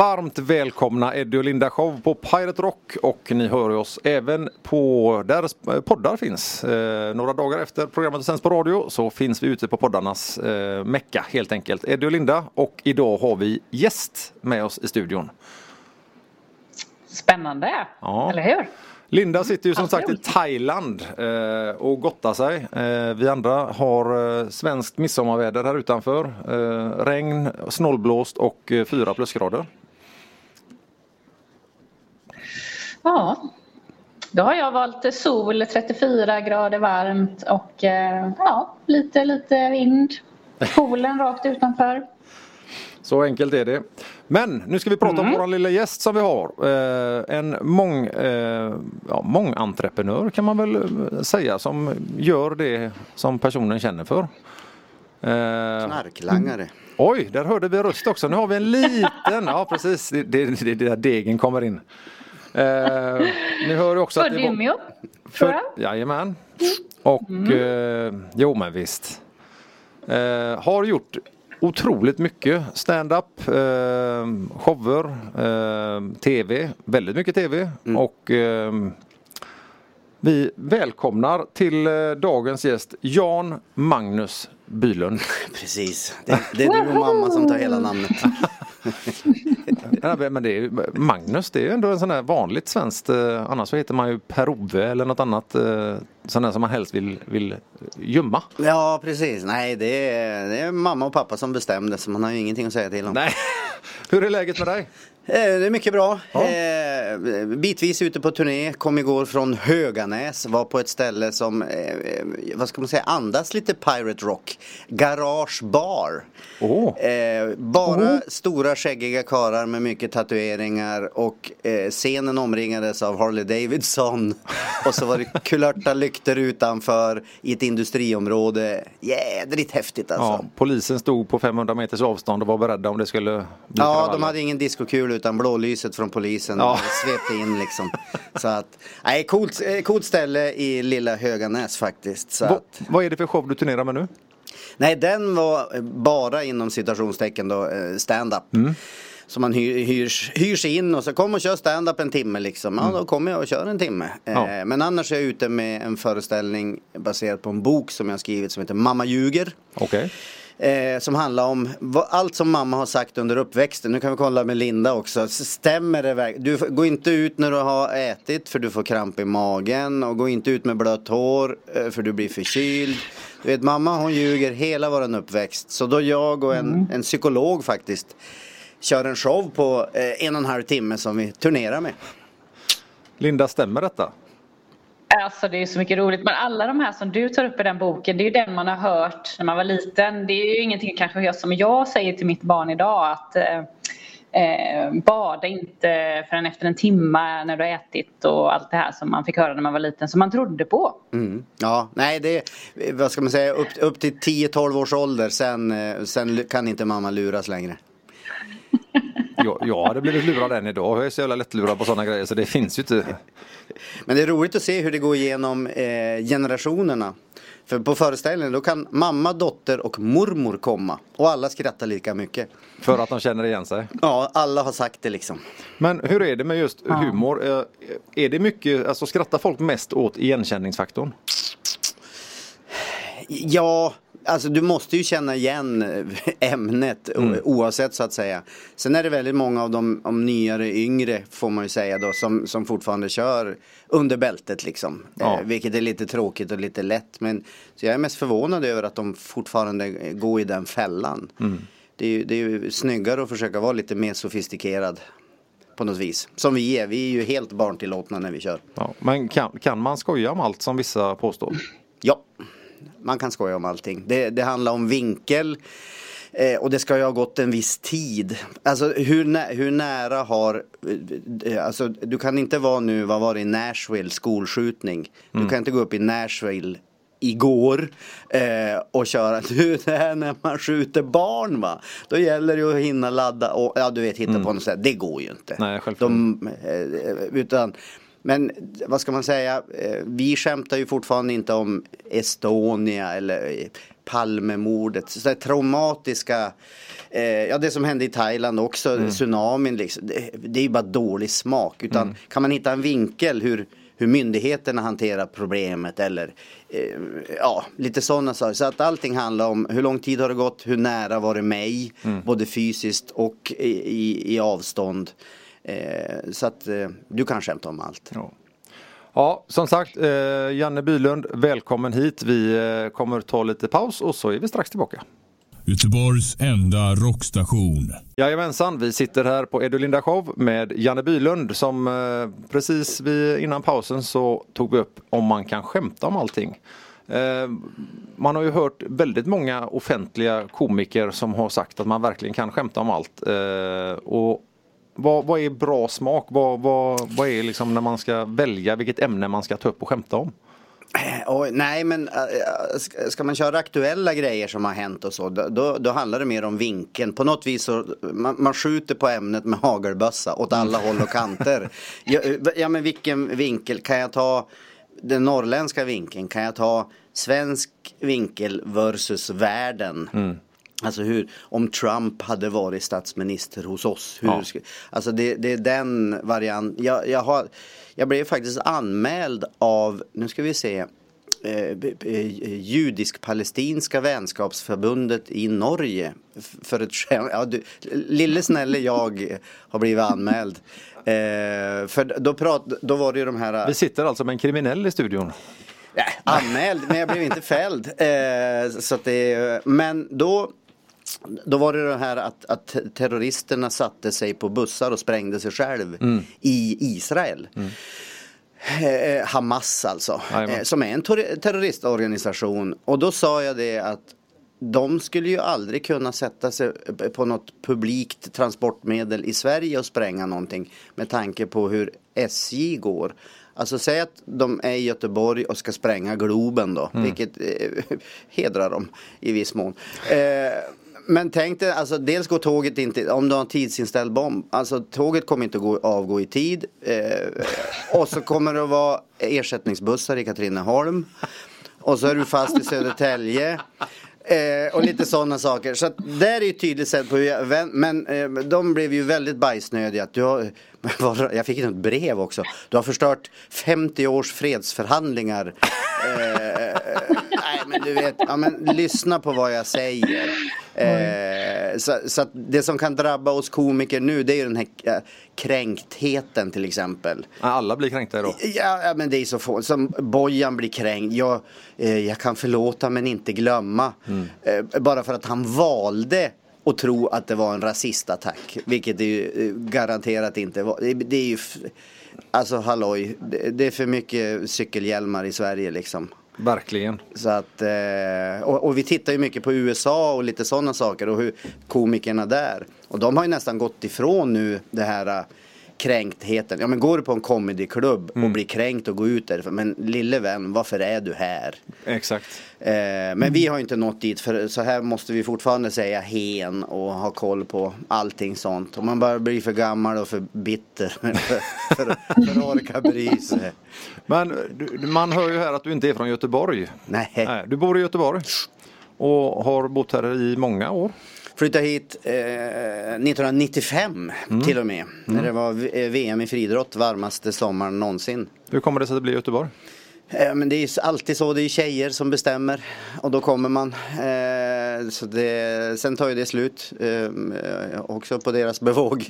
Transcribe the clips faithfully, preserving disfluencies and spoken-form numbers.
varmt välkomna Eddie och Linda show på Pirate Rock, och ni hör oss även på där poddar finns. Eh, några dagar efter programmet sänds på radio så finns vi ute på poddarnas eh, mecka helt enkelt. Eddie och Linda, och idag har vi gäst med oss i studion. Spännande, ja. Eller hur? Linda sitter ju som sagt i Thailand eh, och gottar sig. Eh, vi andra har eh, svenskt midsommarväder här utanför. Eh, regn, snålblåst och eh, fyra plusgrader. Ja, då har jag valt sol, trettiofyra grader varmt och eh, ja, lite, lite vind. Poolen rakt utanför. Så enkelt är det. Men nu ska vi prata mm. om vår lilla gäst som vi har. Eh, en mång, eh, ja, mångentreprenör kan man väl säga, som gör det som personen känner för. Eh, Knarklangare. Oj, där hörde vi röst också. Nu har vi en liten, ja precis, det, det, det, det där degen kommer in. Eh, ni hör ju också att det var... För, jajamän. Och, mm. eh, jo men visst. Eh, har gjort... otroligt mycket stand-up, eh, shower, eh, tv, väldigt mycket tv mm. och eh, vi välkomnar till eh, dagens gäst Jan Magnus Bylund. Precis, det, det är du och mamma som tar hela namnet. Ja, men det är ju, Magnus, det är ju ändå en sån här vanligt svenskt, eh, annars så heter man ju Per-Ove eller något annat eh, sån där som man helst vill, vill gömma. Ja, precis. Nej, det är, det är mamma och pappa som bestämde, så man har ju ingenting att säga till om. Nej. Hur är läget med dig? Det är mycket bra. Ja. Eh, bitvis ute på turné. Kom igår från Höganäs. Var på ett ställe som, eh, vad ska man säga, andas lite Pirate Rock. Garage Bar. Oh. Eh, bara oh. stora skäggiga karar med mycket tatueringar. Och eh, scenen omringades av Harley Davidson. Och så var det kulörta lykter utanför i ett industriområde. Jädrigt häftigt alltså. Ja, polisen stod på femhundra meters avstånd och var beredda om det skulle bli Ja, kravaller. De hade ingen diskokul utan blålyset från polisen ja. svepte in liksom. Så att, nej, coolt, coolt ställe i lilla Höganäs faktiskt. Så Va, att, vad är det för show du turnerar med nu? Nej, den var bara inom citationstecken då, stand-up. Mm. Så man hyr, hyrs, hyrs in och så kommer och kör stand-up en timme liksom. Ja, mm. då kommer jag och kör en timme. Ja. Eh, men annars är jag ute med en föreställning baserad på en bok som jag har skrivit som heter Mamma ljuger. Okej. Okay. Eh, som handlar om vad, allt som mamma har sagt under uppväxten. Nu kan vi kolla med Linda också. Stämmer det verkligen? Du går inte ut när du har ätit för du får kramp i magen. Och går inte ut med blött hår eh, för du blir förkyld. Du vet, mamma hon ljuger hela våran uppväxt. Så då jag och en, mm. en psykolog faktiskt kör en show på eh, en och en halv timme som vi turnerar med. Linda, stämmer detta? Alltså det är så mycket roligt, men alla de här som du tar upp i den boken, det är ju den man har hört när man var liten. Det är ju ingenting kanske som jag säger till mitt barn idag, att eh, bada inte förrän efter en timme när du har ätit och allt det här som man fick höra när man var liten, som man trodde på. Mm. Ja, nej det, vad ska man säga, upp, upp till tio tolv års ålder, sen, sen kan inte mamma luras längre. jag, jag hade blivit lurad än idag. Jag är så jävla lättlurad på sådana grejer så det finns ju inte. Men det är roligt att se hur det går igenom eh, generationerna. För på föreställningen då kan mamma, dotter och mormor komma. Och alla skrattar lika mycket. För att de känner igen sig? Ja, alla har sagt det liksom. Men hur är det med just humor? Är det mycket, alltså skrattar folk mest åt igenkänningsfaktorn? Ja, alltså du måste ju känna igen ämnet mm. oavsett så att säga. Sen är det väldigt många av de om nyare yngre får man ju säga då som, som fortfarande kör under bältet liksom. Ja. Eh, vilket är lite tråkigt och lite lätt. Men så jag är mest förvånad över att de fortfarande går i den fällan. Mm. Det är ju, det är ju snyggare att försöka vara lite mer sofistikerad på något vis. Som vi är. Vi är ju helt barntillåtna när vi kör. Ja, men kan, kan man skoja om allt som vissa påstår? Ja. Man kan skoja om allting. Det, det handlar om vinkel. Eh, och det ska ju ha gått en viss tid. Alltså hur, nä- hur nära har... Eh, alltså du kan inte vara nu... Vad var det i Nashville? Skolskjutning. Mm. Du kan inte gå upp i Nashville igår eh, och köra. Du, det här när man skjuter barn va. Då gäller det ju att hinna ladda. Och, ja du vet, hitta mm. på något sätt. Det går ju inte. Nej, självklart. De, eh, utan... Men vad ska man säga, vi skämtar ju fortfarande inte om Estonia eller Palmemordet, så där traumatiska, eh, ja det som hände i Thailand också, mm. tsunamin liksom, det, det är ju bara dålig smak, utan mm. kan man hitta en vinkel hur, hur myndigheterna hanterar problemet eller eh, ja, lite sådana saker, så att allting handlar om hur lång tid har det gått, hur nära var det mig, mm. både fysiskt och i, i, i avstånd, eh, så att eh, du kan skämta om allt. Ja. Ja, som sagt, eh, Janne Bylund, välkommen hit. Vi eh, kommer ta lite paus och så är vi strax tillbaka. Göteborgs enda rockstation. Jajamensan, vi sitter här på Edolinda Show med Janne Bylund som eh, precis vid, innan pausen så tog vi upp om man kan skämta om allting. Eh, man har ju hört väldigt många offentliga komiker som har sagt att man verkligen kan skämta om allt. Eh, och Vad, vad är bra smak? Vad, vad, vad är liksom när man ska välja vilket ämne man ska ta upp och skämta om? Oh, nej, men äh, ska man köra aktuella grejer som har hänt och så, då, då handlar det mer om vinkeln. På något vis så, man, man skjuter på ämnet med hagelbössa åt alla mm. håll och kanter. Ja, ja, men vilken vinkel? Kan jag ta den norrländska vinkeln? Kan jag ta svensk vinkel versus världen? Mm. Alltså hur, om Trump hade varit statsminister hos oss. Hur, ja. Alltså det, det är den varianten. Jag, jag, har, jag blev faktiskt anmäld av, nu ska vi se, eh, Judisk-palestinska vänskapsförbundet i Norge. För ett skämt. Ja, du, lille snälle jag har blivit anmäld. Eh, för då, prat, då var det ju de här... Vi sitter alltså med en kriminell i studion. Ja, anmäld, men jag blev inte fälld. Eh, så att det, men då... Då var det det här att, att terroristerna satte sig på bussar och sprängde sig själv mm. i Israel. Mm. Eh, Hamas alltså. Eh, som är en tor- terroristorganisation. Och då sa jag det att de skulle ju aldrig kunna sätta sig på något publikt transportmedel i Sverige och spränga någonting. Med tanke på hur S J går. Alltså säg att de är i Göteborg och ska spränga Globen då. Mm. Vilket eh, hedrar dem i viss mån. Eh, Men tänk dig, alltså dels går tåget inte, om du har en tidsinställd bomb, alltså tåget kommer inte gå, avgå i tid, eh, och så kommer det att vara ersättningsbussar i Katrineholm, och så är du fast i Södertälje, eh, och lite sådana saker. Så att där är ju tydligt sett på hur jag, men eh, de blev ju väldigt bajsnödiga. Att du har, jag fick ett brev också. Du har förstört femtio års fredsförhandlingar. Eh, nej men du vet, ja, men lyssna på vad jag säger. Eh, så, så att det som kan drabba oss komiker nu, det är ju den här äh, kränktheten till exempel. Alla blir kränkta då? Ja, ja men det är så få. Som Bojan blir kränkt. Jag, eh, jag kan förlåta men inte glömma. Mm. Eh, bara för att han valde att tro att det var en rasistattack. Vilket det ju eh, garanterat inte var. Det, det är ju f- alltså halloj. Det, det är för mycket cykelhjälmar i Sverige liksom. Verkligen. Så att, eh, och, och vi tittar ju mycket på U S A och lite sådana saker och hur komikerna där. Och de har ju nästan gått ifrån nu det här uh, kränktheten. Ja men går du på en comedyklubb mm. och blir kränkt och går ut därifrån. Men lille vän, varför är du här? Exakt. Eh, men mm. vi har inte nått dit, för så här måste vi fortfarande säga hen och ha koll på allting sånt. Om man bara blir för gammal och för bitter för, för, för att orka bry sig. Men du, man hör ju här att du inte är från Göteborg. Nej. Nej. Du bor i Göteborg och har bott här i många år. Flyttade hit eh, nittonhundranittiofem mm. till och med. Mm. När det var V M i friidrott, varmaste sommaren någonsin. Hur kommer det sig att det blir Göteborg? Eh, men det är ju alltid så, det är tjejer som bestämmer. Och då kommer man. Eh, så det, sen tar ju det slut. Eh, också på deras bevåg.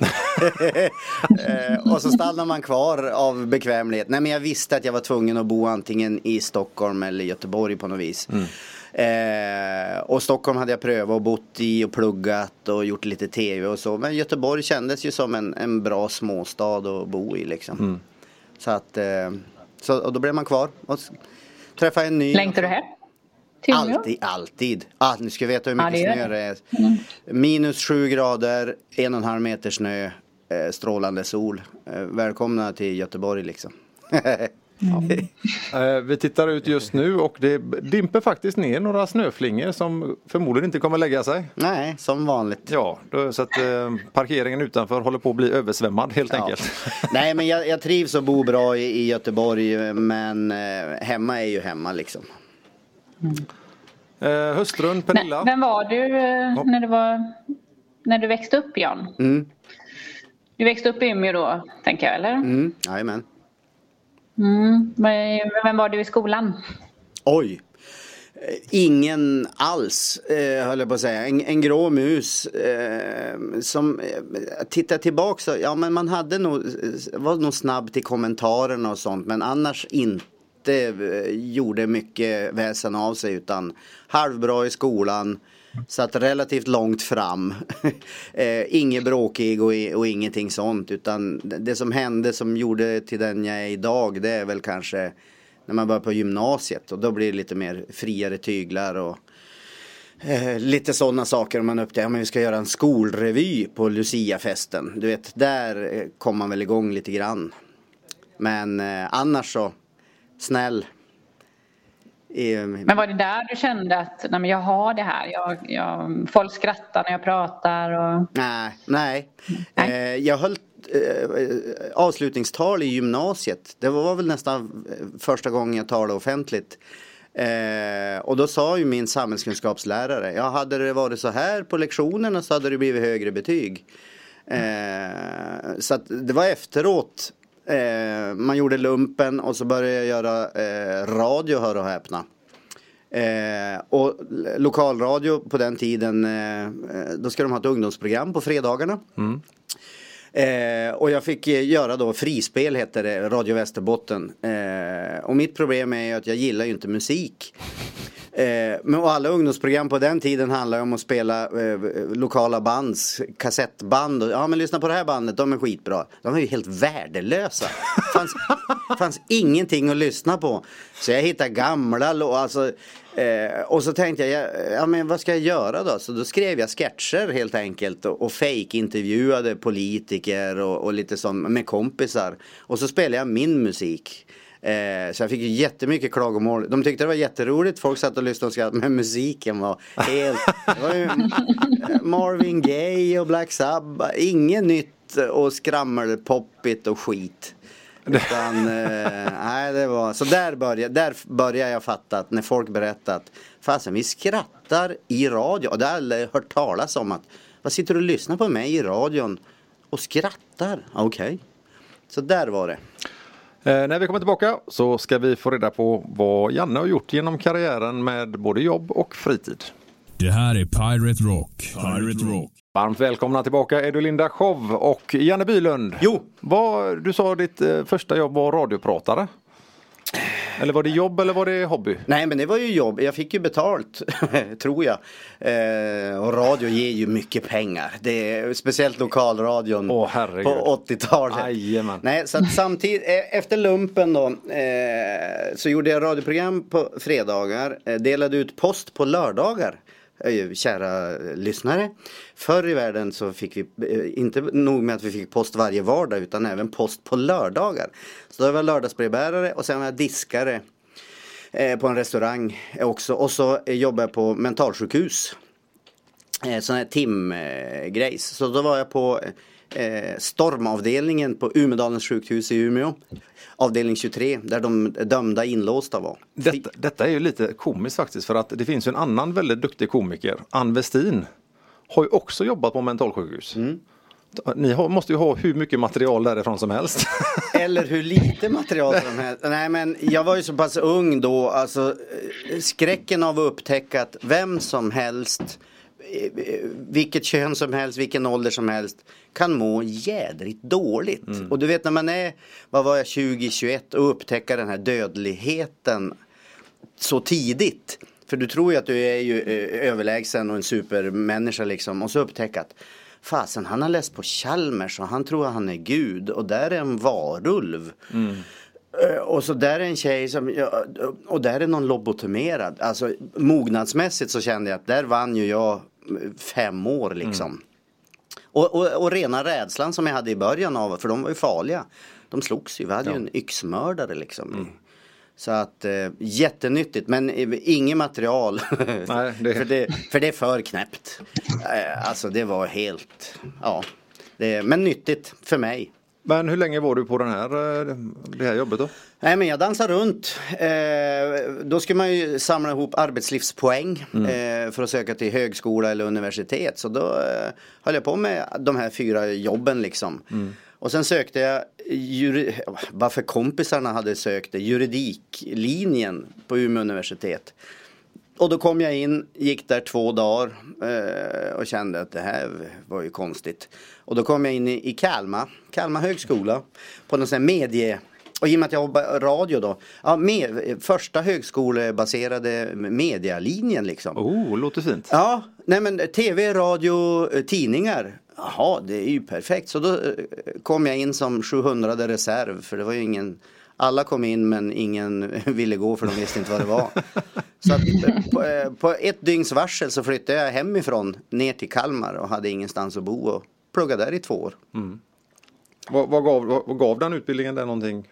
eh, och så stannar man kvar av bekvämlighet. Nej men jag visste att jag var tvungen att bo antingen i Stockholm eller Göteborg på något vis. Mm. Eh, och Stockholm hade jag prövat och bott i och pluggat och gjort lite tv och så. Men Göteborg kändes ju som en, en bra småstad att bo i liksom. Mm. Så att eh, så, och då blev man kvar och träffade en ny. Längtar du hem? Alltid, alltid. Ah, nu ska jag veta hur mycket ja, det snö det är. Mm. Minus sju grader, en och en halv meter snö, eh, strålande sol. Eh, välkomna till Göteborg liksom. Mm. eh, vi tittar ut just nu och det dimper faktiskt ner några snöflingor som förmodligen inte kommer lägga sig. Nej, som vanligt. Ja, då, så att eh, parkeringen utanför håller på att bli översvämmad helt ja. enkelt. Nej, men jag, jag trivs och bor bra i, i Göteborg, men eh, hemma är ju hemma liksom. Mm. Eh, hustrun Pernilla. Men, vem var du eh, när, du var, när du växte upp, Jan? Mm. Du växte upp i Umeå då, tänker jag, eller? Mm, jajamän. Mm. Vem var du i skolan? Oj. Ingen alls, eh, höll jag på att säga. En, en grå mus eh, som eh, tittar tillbaka så, ja men man hade nog, var nog snabb till kommentarerna och sånt, men annars inte eh, gjorde mycket väsen av sig, utan halvbra i skolan, satt relativt långt fram. eh, inget bråkig och, och ingenting sånt, utan det som hände som gjorde till den jag är idag, det är väl kanske när man börjar på gymnasiet, och då blir det lite mer friare tyglar och eh, lite sådana saker. Om man upptäcker att ja, vi ska göra en skolrevy på Lucia-festen. Du vet, där eh, kom man väl igång lite grann. Men eh, annars så, snäll. Eh, men var det där du kände att nej, men jag har det här? Jag, jag, folk skrattar när jag pratar? Och... Nej, nej. nej. Eh, jag höll avslutningstal i gymnasiet. Det var väl nästan första gången jag talade offentligt. Eh, och då sa ju min samhällskunskapslärare, ja, hade det varit så här på lektionerna så hade det blivit högre betyg. Eh, så att det var efteråt eh, man gjorde lumpen, och så började jag göra eh, radio, hör och häpna. Eh, och lokalradio på den tiden, eh, då ska de ha ett ungdomsprogram på fredagarna. Mm. Eh, och jag fick göra då frispel, heter det, Radio Västerbotten. Eh, och mitt problem är ju att jag gillar ju inte musik. Eh, men och alla ungdomsprogram på den tiden handlar om att spela eh, lokala bands, kassettband. Och, ja, men lyssna på det här bandet, de är skitbra. De är ju helt värdelösa. Fanns, fanns ingenting att lyssna på. Så jag hittade gamla och alltså... Eh, och så tänkte jag, ja men vad ska jag göra då? Så då skrev jag sketcher helt enkelt och, och fake-intervjuade politiker och, och lite sånt med kompisar. Och så spelade jag min musik. Eh, så jag fick ju jättemycket klagomål. De tyckte det var jätteroligt. Folk satt och lyssnade och skrattade, men musiken var helt... Det var ju Marvin Gaye och Black Sabbath. Inget nytt och skrammelpoppigt och skit. Utan, eh, nej, det var så där började, där började jag fatta att när folk berättat att fasen, vi skrattar i radio, och det har jag hört talas om, att vad sitter du och lyssnar på mig i radion och skrattar? Okej, okay. Så där var det. Eh, när vi kommer tillbaka så ska vi få reda på vad Janne har gjort genom karriären med både jobb och fritid. Det här är Pirate Rock. Pirate Rock. Varmt välkomna tillbaka, är du Linda Show och Janne Bylund. Jo. Vad, du sa ditt eh, första jobb var radiopratare. Eller var det jobb eller var det hobby? Nej, men det var ju jobb. Jag fick ju betalt, tror jag. Eh, och radio ger ju mycket pengar. Det är speciellt lokalradion oh, på åttiotalet. Ajamän. Nej, så att samtidigt, efter lumpen då, eh, så gjorde jag radioprogram på fredagar. Eh, delade ut post på lördagar. Kära lyssnare, förr i världen så fick vi inte nog med att vi fick post varje vardag, utan även post på lördagar. Så då var jag lördagsbrevbärare och sen var jag diskare eh, på en restaurang också. Och så eh, jobbade jag på mentalsjukhus, eh, sån här timgrejs. Eh, så då var jag på eh, stormavdelningen på Umedalens sjukhus i Umeå. Avdelning tjugotre, där de dömda inlåsta var. Detta, detta är ju lite komiskt faktiskt, för att det finns ju en annan väldigt duktig komiker, Ann Westin, har ju också jobbat på mentalsjukhus. Mm. Ni har, måste ju ha hur mycket material därifrån som helst. Eller hur lite material som helst. Nej, men jag var ju så pass ung då, alltså skräcken av att upptäcka att vem som helst, vilket kön som helst, vilken ålder som helst, kan må jädrigt dåligt. Mm. Och du vet när man är, vad var jag, tjugo tjugoett och upptäcker den här dödligheten så tidigt. För du tror ju att du är ju överlägsen och en supermänniska liksom. Och så upptäcker att fasen, han har läst på Chalmers och han tror att han är Gud. Och där är en varulv. Mm. Och så där är en tjej som, och där är någon lobotomerad. Alltså mognadsmässigt så kände jag att där vann ju jag fem år liksom. Mm. Och, och, och rena rädslan som jag hade i början av, för de var ju farliga. De slogs ju, vi hade ja. ju en yxmördare liksom. Mm. Så att, eh, jättenyttigt, men inget material. Nej, det... för, det, för det är för knäppt. Eh, alltså det var helt, ja. Det, men nyttigt för mig. Men hur länge var du på den här, det här jobbet då? Nej, men jag dansade runt. Eh, då ska man ju samla ihop arbetslivspoäng mm. eh, för att söka till högskola eller universitet. Så då eh, höll jag på med de här fyra jobben liksom. Mm. Och sen sökte jag, juri- varför kompisarna hade sökt det, juridiklinjen på Umeå universitet. Och då kom jag in, gick där två dagar eh, och kände att det här var ju konstigt. Och då kom jag in i, i Kalmar, Kalmar högskola, på någon sån här medie... Och i och med att jag jobbar radio då, ja, med, första högskolebaserade medialinjen liksom. Oh, låter fint. Ja, nej men tv, radio, tidningar. Jaha, det är ju perfekt. Så då kom jag in som sjuhundrade reserv, för det var ju ingen... Alla kom in men ingen ville gå för de visste inte vad det var. Så att på, på ett dygns varsel så flyttade jag hemifrån ner till Kalmar och hade ingenstans att bo och pluggade där i två år. Mm. Vad, vad, gav, vad, vad gav den utbildningen där någonting?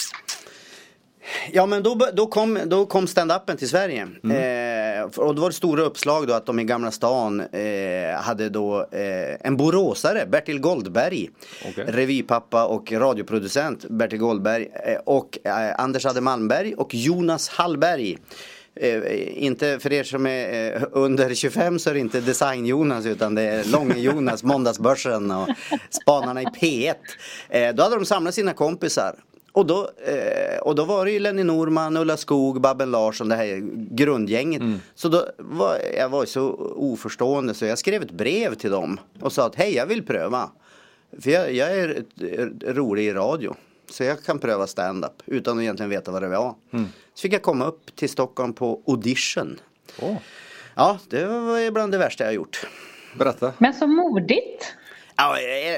Ja, men då, då kom, då kom stand-upen till Sverige. Mm. Eh, och då var det stora uppslag då att de i Gamla stan eh, hade då eh, en boråsare, Bertil Goldberg. Okay. Revypappa och radioproducent Bertil Goldberg. Eh, och eh, Anders Adde Malmberg och Jonas Hallberg. Eh, inte för er som är eh, under tjugofem så är det inte Design-Jonas utan det är Långe-Jonas, Måndagsbörsen och Spanarna i P ett. Eh, då hade de samlat sina kompisar. Och då, eh, och då var det ju Lenny Norman, Ulla Skog, Babben Larsson, det här grundgänget. Mm. Så då var jag var så oförstående så jag skrev ett brev till dem och sa att hej, jag vill pröva. För jag, jag är rolig i radio. Så jag kan pröva stand-up utan att egentligen veta vad det var. Mm. Så fick jag komma upp till Stockholm på audition. Oh. Ja, det var bland det värsta jag gjort. Berätta. Men så modigt. Ja,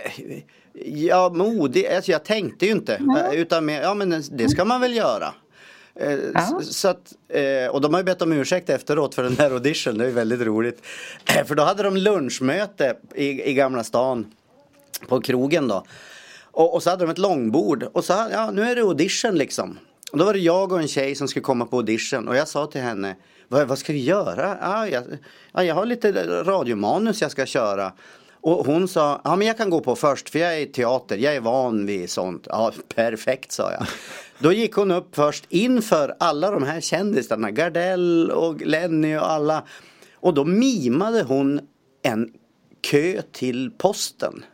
ja modigt. Alltså jag tänkte ju inte. Mm. Utan med, ja men det ska man väl göra. Ja. Så att, och de har ju bett om ursäkt efteråt för den här audition. Det är väldigt roligt. För då hade de lunchmöte i, i Gamla stan på krogen då. Och, och så hade de ett långbord. Och så ja, nu är det audition liksom. Och då var det jag och en tjej som skulle komma på audition. Och jag sa till henne, vad, vad ska vi göra? Ja, jag, ja, jag har lite radiomanus jag ska köra. Och hon sa, ja men jag kan gå på först för jag är i teater, jag är van vid sånt. Ja, perfekt sa jag. Då gick hon upp först inför alla de här kändisarna, Gardell och Lenny och alla. Och då mimade hon en kö till posten.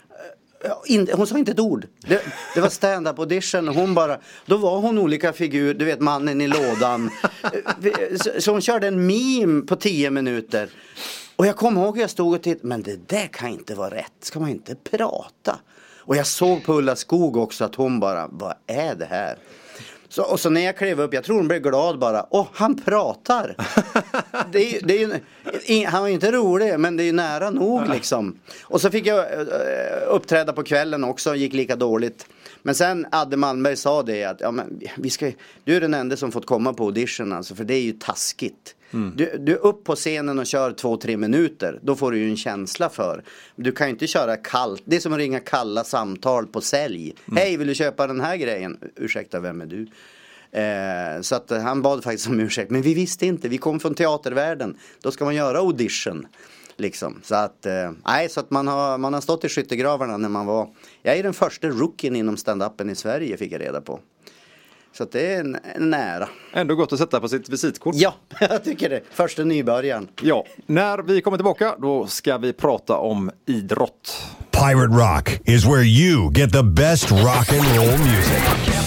Hon sa inte ett ord. Det, det var stand-up audition. Hon bara, då var hon olika figur. Du vet, mannen i lådan. Så, så hon körde en meme på tio minuter. Och jag kommer ihåg att jag stod och tittade. Men det där kan inte vara rätt. Ska man inte prata? Och jag såg på Ulla Skog också att hon bara, vad är det här? Så, och så när jag klev upp, jag tror hon blev glad bara. Åh, han pratar. det är, det är, han var ju inte rolig, men det är ju nära nog liksom. Och så fick jag uh, uppträda på kvällen också, gick lika dåligt. Men sen Adde Malmberg sa det att ja, men, vi ska, du är den enda som fått komma på audition alltså, för det är ju taskigt. Mm. Du, du är upp på scenen och kör två, tre minuter. Då får du ju en känsla för. Du kan ju inte köra kallt. Det är som att ringa kalla samtal på sälj. Mm. Hej, vill du köpa den här grejen? Ursäkta, vem är du? Eh, så att han bad faktiskt om ursäkt. Men vi visste inte, vi kom från teatervärlden. Då ska man göra audition. Liksom. Så att, eh, nej, så att man har, man har stått i skyttegravarna när man var. Jag är den första rookien inom stand-upen i Sverige, fick jag reda på. Så att det är en, en nära. Ändå gott att sätta på sitt visitkort. Ja, jag tycker det. Första nybörjaren. Ja, när vi kommer tillbaka då ska vi prata om idrott. Pirate Rock is where you get the best rock and roll music.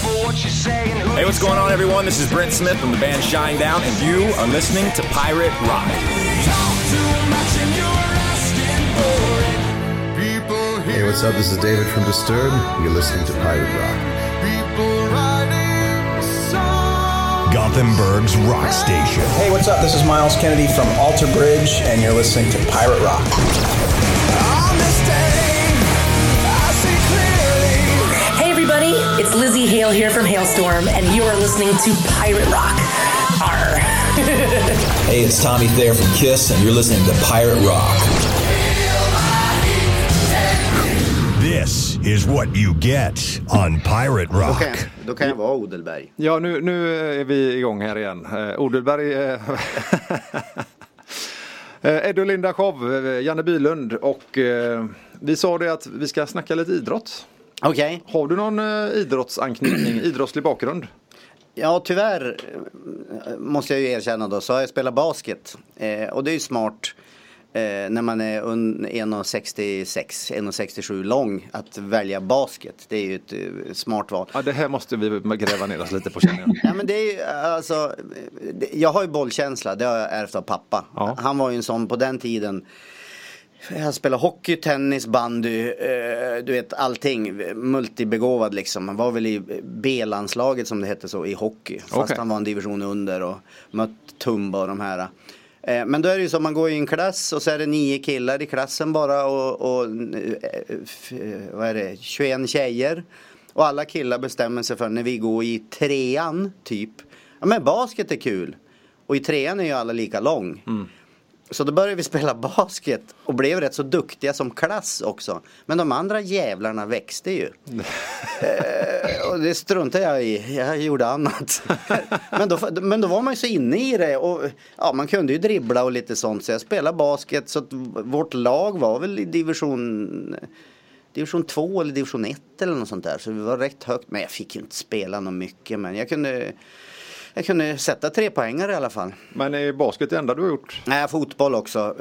Hey, what's going on everyone? This is Brent Smith from the band Shinedown and you are listening to Pirate Rock. Hey, what's up? This is David from Disturbed. You're listening to Pirate Rock. Gothenburg's rock station. Hey, what's up? This is Miles Kennedy from Alter Bridge, and you're listening to Pirate Rock. Hey, everybody. It's Lizzie Hale here from Hailstorm, and you are listening to Pirate Rock. Arr. Hey, it's Tommy Thayer from Kiss, and you're listening to Pirate Rock. This is what you get on Pirate Rock. Då kan, då kan jag vara Odelberg. Ja, nu, nu är vi igång här igen. Uh, Odelberg, uh, Ed och Linda Show, Janne Bylund och uh, vi sa det att vi ska snacka lite idrott. Okej. Okay. Har du någon uh, idrottsanknytning, idrottslig bakgrund? Ja, tyvärr måste jag ju erkänna då, så har jag spelat basket. Eh, och det är ju smart eh, när man är un- en komma sextiosex, en komma sextiosju lång att välja basket. Det är ju ett uh, smart val. Ja, det här måste vi gräva ner oss lite på, känner jag. Ja, men det är ju, alltså, jag har ju bollkänsla, det har jag ärvt av pappa. Ja. Han var ju en sån på den tiden. Jag spelade hockey, tennis, bandy, eh, du vet allting, multibegåvad liksom. Han var väl i B-landslaget som det hette så i hockey. Fast okay. Han var en division under och mött Tumba och de här. Eh, men då är det ju så, man går i en klass och så är det nio killar i klassen bara och, och eh, vad är det, tjugoen tjejer. Och alla killar bestämmer sig för när vi går i trean typ. Ja, men basket är kul. Och i trean är ju alla lika lång. Mm. Så då började vi spela basket och blev rätt så duktiga som klass också. Men de andra jävlarna växte ju. eh, och det struntade jag i. Jag gjorde annat. men, då, men då var man ju så inne i det. Och ja, man kunde ju dribbla och lite sånt. Så jag spelade basket. Så att vårt lag var väl i division... Division två eller division ett eller något sånt där. Så vi var rätt högt. Men jag fick ju inte spela något mycket. Men jag kunde... Jag kunde sätta tre poängare i alla fall. Men är basket det enda du har gjort? Nej, fotboll också.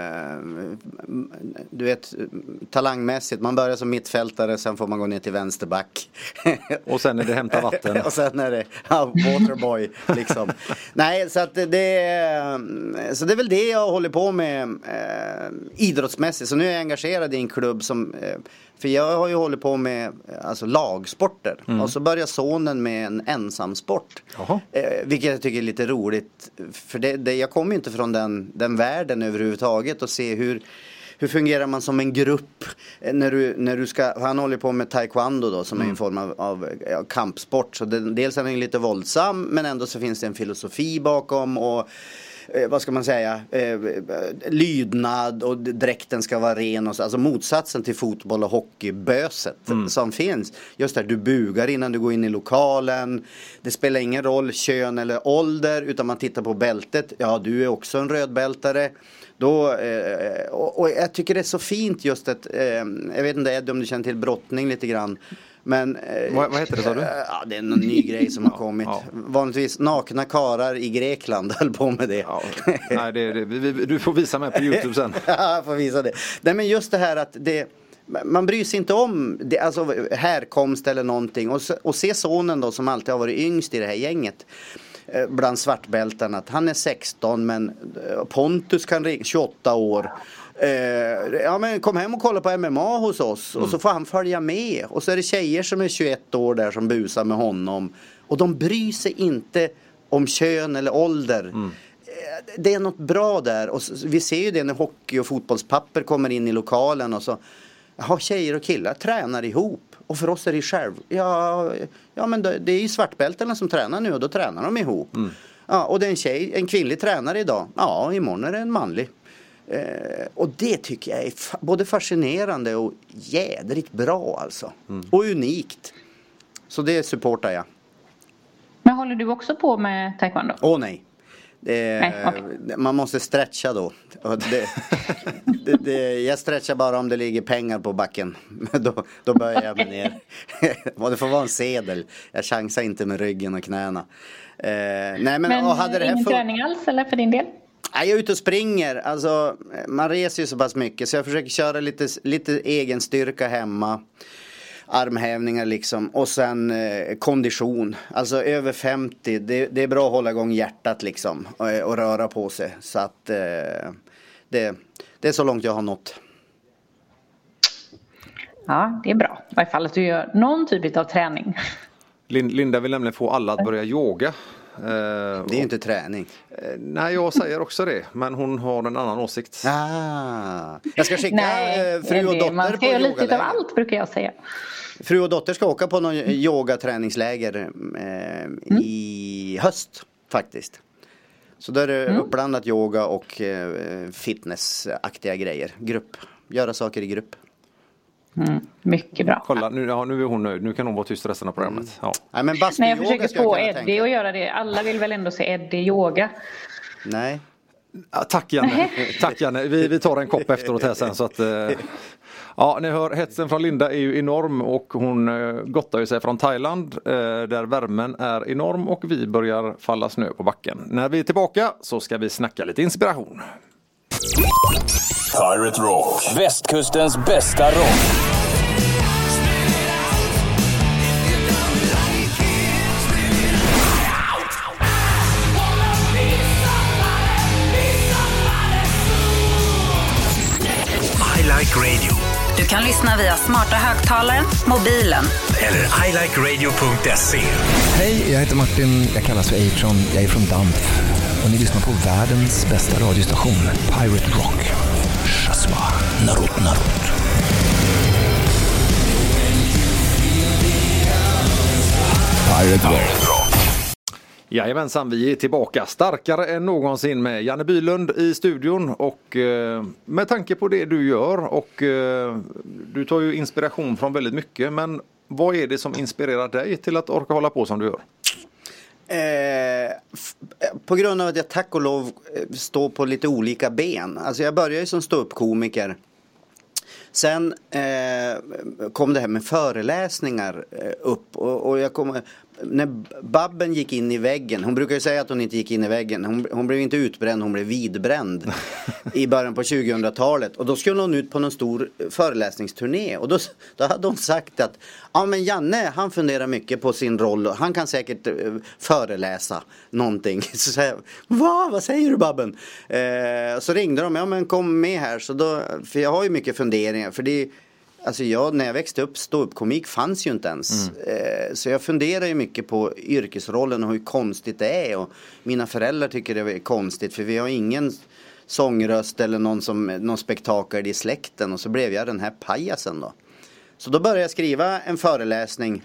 Du vet, talangmässigt. Man börjar som mittfältare, sen får man gå ner till vänsterback. Och sen är det hämta vatten. Och sen är det ja, waterboy liksom. Nej, så att det är, så det är väl det jag håller på med eh, idrottsmässigt. Så nu är jag engagerad i en klubb som... Eh, För jag har ju hållit på med alltså, lagsporter. Mm. Och så börjar sonen med en ensamsport. Eh, vilket jag tycker är lite roligt. För det, det, jag kommer ju inte från den, den världen överhuvudtaget. Och se hur, hur fungerar man som en grupp. Eh, när du, när du ska, han håller på med taekwondo då. Som mm. är en form av, av ja, kampsport. Så det, dels är den lite våldsam. Men ändå så finns det en filosofi bakom. Och... Eh, vad ska man säga, eh, lydnad och dräkten ska vara ren och så, alltså motsatsen till fotboll och hockeyböset mm. som finns. Just där, du bugar innan du går in i lokalen. Det spelar ingen roll kön eller ålder utan man tittar på bältet. Ja, du är också en rödbältare. Då, eh, och, och jag tycker det är så fint just att, eh, jag vet inte Eddie om du känner till brottning lite grann. Men, eh, vad, vad heter det, sa du? Ja, det är en ny grej som har kommit. Ja, ja. Vanligtvis nakna karar i Grekland höll på med det. Ja. Nej, det, det vi, du får visa mig på YouTube sen. Ja, jag får visa det. Nej, men just det här att det, man bryr sig inte om det, alltså härkomst eller någonting. Och, och se sonen då som alltid har varit yngst i det här gänget. Bland svartbältarna. Att han är sexton men Pontus kan ringa tjugoåtta år. Uh, ja men kom hem och kolla på M M A hos oss mm. och så får han följa med och så är det tjejer som är tjugoett år där som busar med honom och de bryr sig inte om kön eller ålder. Mm. Det är något bra där och så, vi ser ju det när hockey och fotbollspapper kommer in i lokalen och så har tjejer och killar tränar ihop och för oss är det själv ja, ja men det, det är ju svartbältarna som tränar nu och då tränar de ihop mm. ja, och det är en tjej, en kvinnlig tränare idag ja, imorgon är det en manlig. Eh, och det tycker jag är fa- både fascinerande och jädrigt bra alltså. Mm. Och unikt. Så det supportar jag. Men håller du också på med taekwondo? Åh oh, nej. Det, nej okay. Man måste stretcha då. Och det, det, det, jag stretchar bara om det ligger pengar på backen. då, då börjar jag mig ner. Och det får vara en sedel. Jag chansar inte med ryggen och knäna. Eh, nej, men, men och hade det här ingen full... träning alls eller för din del? Jag är ute och springer, alltså man reser ju så pass mycket så jag försöker köra lite, lite egen styrka hemma, armhävningar liksom och sen eh, kondition, alltså över femtio, det, det är bra att hålla igång hjärtat liksom och, och röra på sig så att eh, det, det är så långt jag har nått. Ja, det är bra, i varje fall att du gör någon typ av träning. Linda vill nämligen få alla att börja yoga. Det är ju inte träning. Nej, jag säger också det. Men hon har en annan åsikt. Ah, jag ska skicka Nej, fru och dotter man ska på göra yogaläger. lite av allt brukar jag säga. Fru och dotter ska åka på någon yogaträningsläger eh, mm. i höst faktiskt. Så då är det mm. uppblandat yoga och eh, fitnessaktiga grejer. Grupp. Göra saker i grupp. Mm, mycket bra. Kolla, nu, ja, nu är hon nöjd. Nu kan hon vara tyst resten av programmet. Mm. Ja. Nej, men Nej, jag försöker få Eddie att göra det. Alla vill väl ändå se Eddie yoga. Nej. Ja, tack Janne, tack Janne. Vi, vi tar en kopp efteråt här sen så att eh, ja, ni hör, hetsen från Linda är ju enorm och hon eh, gottar ju sig från Thailand eh, där värmen är enorm och vi börjar falla snö på backen. När vi är tillbaka så ska vi snacka lite inspiration. Pirate Rock, västkustens bästa rock. I Like Radio. Du kan lyssna via smarta högtalaren, mobilen eller i like radio punkt se. Hej, jag heter Martin. Jag kallas för Atron. Jag är från Dampf. Och ni lyssnar på världens bästa radiostation, Pirate Rock. Shaswa, narut, narut. Pirate Rock. Jajamensan, vi är tillbaka starkare än någonsin med Janne Bylund i studion och eh, med tanke på det du gör och eh, du tar ju inspiration från väldigt mycket, men vad är det som inspirerar dig till att orka hålla på som du gör? Eh, f- på grund av att jag tack och lov står på lite olika ben. Alltså jag började ju som ståuppkomiker. Sen eh, kom det här med föreläsningar eh, upp och, och jag kom, när Babben gick in i väggen, hon brukar ju säga att hon inte gick in i väggen, hon, hon blev inte utbränd, hon blev vidbränd i början på tjugohundratalet och då skulle hon ut på någon stor föreläsningsturné och då, då hade hon sagt att ja men Janne, han funderar mycket på sin roll och han kan säkert eh, föreläsa någonting. Så sa jag, va? Vad säger du Babben? Eh, så ringde de, ja men kom med här, så då, för jag har ju mycket funderingar, för det alltså jag, när jag växte upp, ståuppkomik fanns ju inte ens. Mm. Eh, så jag funderar ju mycket på yrkesrollen och hur konstigt det är. Och mina föräldrar tycker det är konstigt, för vi har ingen sångröst eller någon, som, någon spektakel i släkten. Och så blev jag den här pajasen då. Så då började jag skriva en föreläsning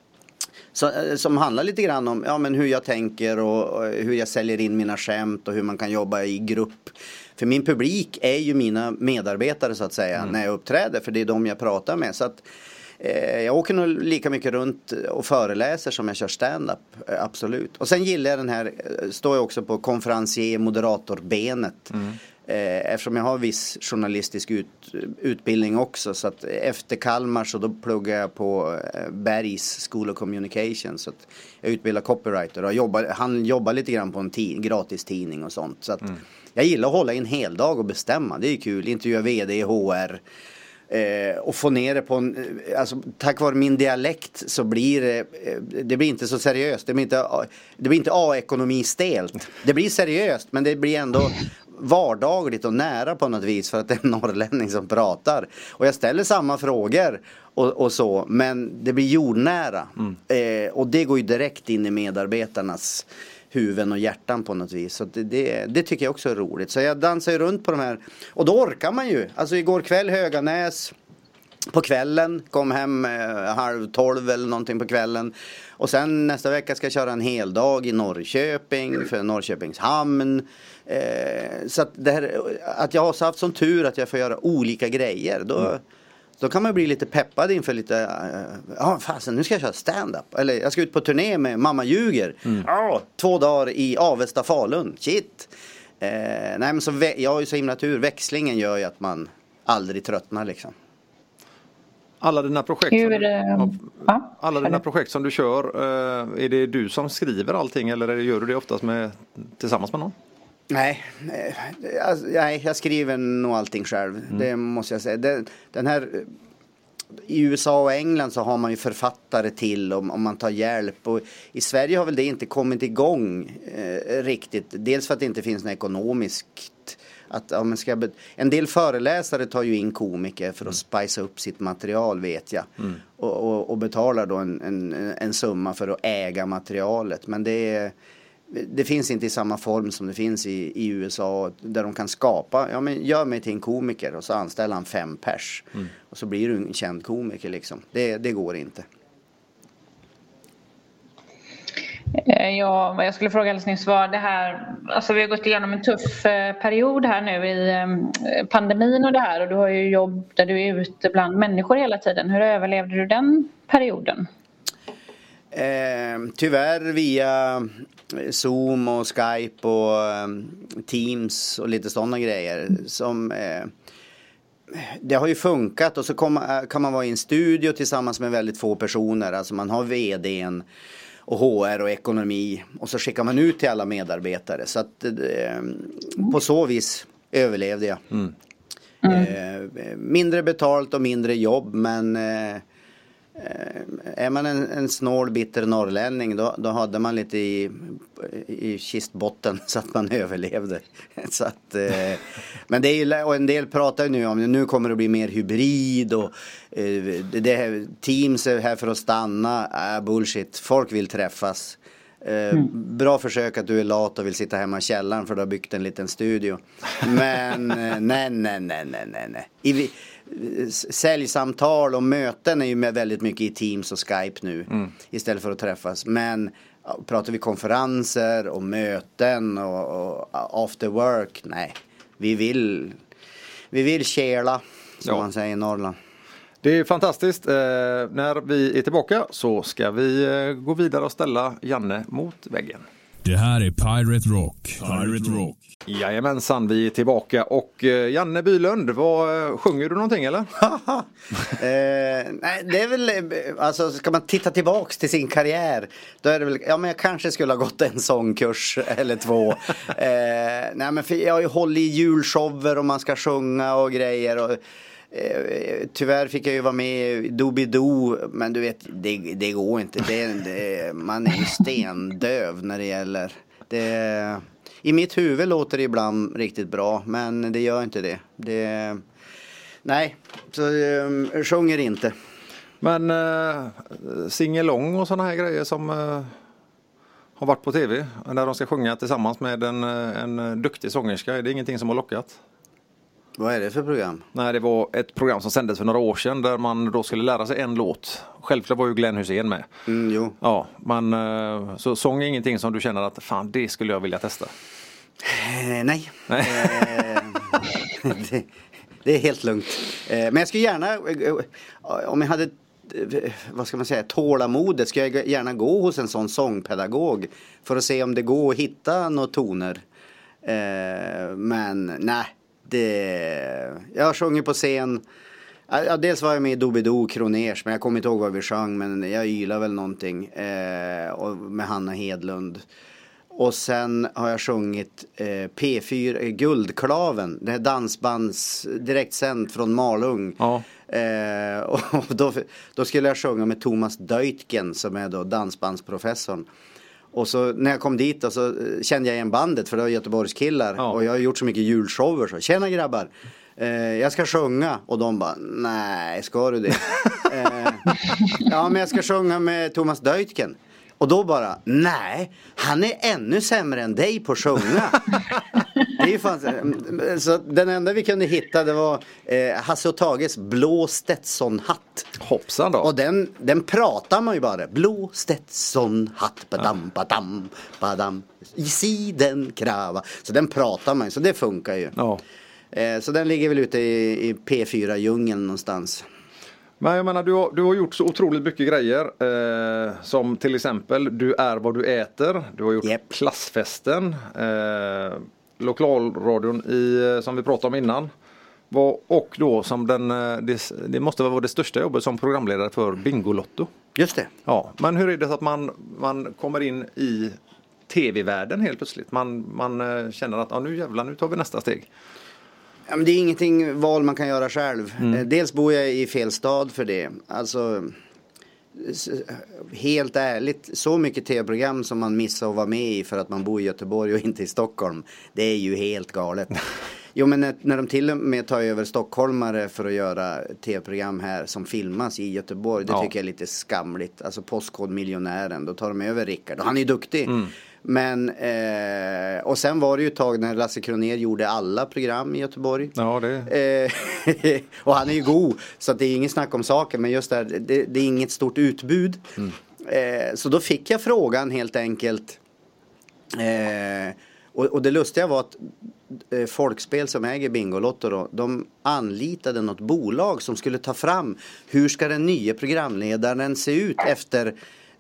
så, som handlar lite grann om ja, men hur jag tänker och, och hur jag säljer in mina skämt och hur man kan jobba i grupp. För min publik är ju mina medarbetare så att säga mm. när jag uppträder, för det är de jag pratar med. Så att eh, jag åker nog lika mycket runt och föreläser som jag kör stand-up, eh, absolut. Och sen gillar jag den här, står jag också på konferencier moderatorbenet. Mm. Eh, eftersom jag har viss journalistisk ut, utbildning också, så att efter Kalmar så då pluggar jag på eh, Bergs School of Communication, så att jag utbildar copywriter och jobbar, han jobbar lite grann på en t- gratis tidning och sånt, så att mm. jag gillar att hålla en hel dag och bestämma, det är kul, intervjua vd i H R eh, och få ner det på en, alltså tack vare min dialekt så blir det, eh, det blir inte så seriöst, det blir inte, det blir inte A-ekonomi stelt, det blir seriöst men det blir ändå vardagligt och nära på något vis, för att det är en norrlänning som pratar och jag ställer samma frågor och, och så, men det blir jordnära mm. eh, och det går ju direkt in i medarbetarnas huvuden och hjärtan på något vis, så det, det, det tycker jag också är roligt, så jag dansar ju runt på de här och då orkar man ju, alltså igår kväll Höganäs på kvällen, kom hem eh, halv tolv eller någonting på kvällen. Och sen nästa vecka ska jag köra en hel dag i Norrköping för Norrköpings hamn. Eh, så att, det här, att jag har haft sån tur att jag får göra olika grejer. Då, mm. då kan man bli lite peppad inför lite, ja uh, ah, fasen nu ska jag köra stand-up. Eller jag ska ut på turné med Mamma Ljuger. Mm. Ah, två dagar i Avesta Falun. Shit. Eh, nej men så vä- jag har ju så himla tur. Växlingen gör ju att man aldrig tröttnar liksom. Alla dina projekt, Hur, som, äh, ja, alla dina projekt som du kör, är det du som skriver allting eller gör du det oftast med, tillsammans med någon? Nej, alltså, nej, jag skriver nog allting själv, mm. det måste jag säga. Det, den här, i U S A och England så har man ju författare till om, om man tar hjälp. Och i Sverige har väl det inte kommit igång eh, riktigt. Dels för att det inte finns något ekonomiskt. Att, ja, men ska be- en del föreläsare tar ju in komiker för att mm. spicea upp sitt material, vet jag. Mm. Och, och, och betalar då en, en, en summa för att äga materialet. Men det är... Det finns inte i samma form som det finns i, i U S A där de kan skapa, ja men gör mig till en komiker och så anställer han fem pers mm. och så blir du en känd komiker liksom. Det, det går inte. Ja, vad jag skulle fråga alldeles nyss var det här, alltså vi har gått igenom en tuff period här nu i pandemin och det här, och du har ju jobb där du är ute bland människor hela tiden. Hur överlevde du den perioden? Eh, tyvärr via Zoom och Skype och um, Teams och lite sådana grejer som eh, det har ju funkat och så kom, kan man vara i en studio tillsammans med väldigt få personer, alltså man har vdn och H R och ekonomi och så skickar man ut till alla medarbetare så att eh, på så vis överlevde jag. Mm. Mm. Eh, mindre betalt och mindre jobb, men eh, är man en, en snål bitter norrlänning då, då hade man lite i, i kistbotten så att man överlevde. Så att, eh, men det är ju, och en del pratar ju nu om nu kommer det bli mer hybrid och eh, det här, Teams är här för att stanna. Äh, bullshit, folk vill träffas. Eh, mm. Bra försök att du är lat och vill sitta hemma i källaren för du har byggt en liten studio. Men eh, nej, nej, nej, nej, nej, nej. I, säljsamtal och möten är ju med väldigt mycket i Teams och Skype nu mm. istället för att träffas. Men pratar vi konferenser och möten och, och after work, nej. Vi vill vi vill käla, som ja. man säger i Norrland. Det är fantastiskt. Eh, när vi är tillbaka så ska vi eh, gå vidare och ställa Janne mot väggen. Det här är Pirate Rock. Pirate Rock. Jajamensan, vi är tillbaka. Och eh, Janne Bylund, vad, eh, sjunger du någonting eller? eh, nej, det är väl, alltså ska man titta tillbaks till sin karriär, då är det väl, ja men jag kanske skulle ha gått en sångkurs eller två. eh, nej men för jag har ju hållit i julshower och man ska sjunga och grejer och tyvärr fick jag ju vara med i Doobidoo, men du vet, det, det går inte. Det, det, man är ju stendöv när det gäller. Det, i mitt huvud låter det ibland riktigt bra, men det gör inte det. det nej, så um, sjunger inte. Men uh, singelong och såna här grejer som uh, har varit på tv, när de ska sjunga tillsammans med en, en duktig sångerska, är det ingenting som har lockat? Vad är det för program? Nej, det var ett program som sändes för några år sedan där man då skulle lära sig en låt. Självklart var ju Glenn Hussein med. Mm, jo. Ja, man, så sång är ingenting som du känner att fan, det skulle jag vilja testa? Eh, nej. nej. Eh, det, det är helt lugnt. Eh, men jag skulle gärna, om jag hade, vad ska man säga, tålamodet, skulle jag gärna gå hos en sån sångpedagog för att se om det går att hitta några toner. Eh, men nej. Det, jag sjunger på scen. Ja, dels var jag med i Doobidoo, Kroners, men jag kommer inte ihåg vad vi sjöng, men jag ylar väl någonting eh, och med Hanna Hedlund. Och sen har jag sjungit eh, P fyra, eh, Guldklaven, det här dansbands direktsänd från Malung. Ja. Eh, och då, då skulle jag sjunga med Thomas Deutgen som är då dansbandsprofessorn. Och så när jag kom dit och så kände jag igen bandet, för det var Göteborgskillar. Ja. Och jag har gjort så mycket julshower så. Tjena grabbar, eh, jag ska sjunga. Och de bara, nej, ska du det? eh, ja, men jag ska sjunga med Thomas Deutgen. Och då bara, nej, han är ännu sämre än dig på att sjunga. Det är ju fan, så den enda vi kunde hitta, det var eh, Hasse och Tages blå Stetson-hatt. Hoppsan då. Och den, den pratar man ju bara. Blå Stetson-hatt, badam, badam, badam, i siden krava. Så den pratar man ju, så det funkar ju. Ja. Eh, så den ligger väl ute i, i P fyra-djungeln någonstans. Men jag menar, du har, du har gjort så otroligt mycket grejer eh, som till exempel Du är vad du äter, du har gjort yep. Klassfesten, eh, lokalradion i, som vi pratade om innan, var, och då som den, det, det måste vara det största jobbet som programledare för Bingolotto. Just det. Ja, men hur är det så att man, man kommer in i tv-världen helt plötsligt? Man, man känner att ja, nu jävlar, nu tar vi nästa steg. Ja, men det är ingenting val man kan göra själv. Mm. Dels bor jag i fel stad för det. Alltså, helt ärligt, så mycket tv-program som man missar att vara med i för att man bor i Göteborg och inte i Stockholm, det är ju helt galet. Jo, men när, när de till och med tar över stockholmare för att göra tv-program här som filmas i Göteborg, det ja. tycker jag är lite skamligt. Alltså Postkodmiljonären, då tar de över Rickard. Och han är ju duktig. Mm. Men, eh, och sen var det ju ett tag när Lasse Kronér gjorde alla program i Göteborg. Ja, det. Eh, och han är ju god, så att det är ingen snack om saker. Men just där, det, det är inget stort utbud. Mm. Eh, så då fick jag frågan helt enkelt. Eh, och, och det lustiga var att eh, Folkspel som äger Bingolotto då, de anlitade något bolag som skulle ta fram hur ska den nya programledaren se ut efter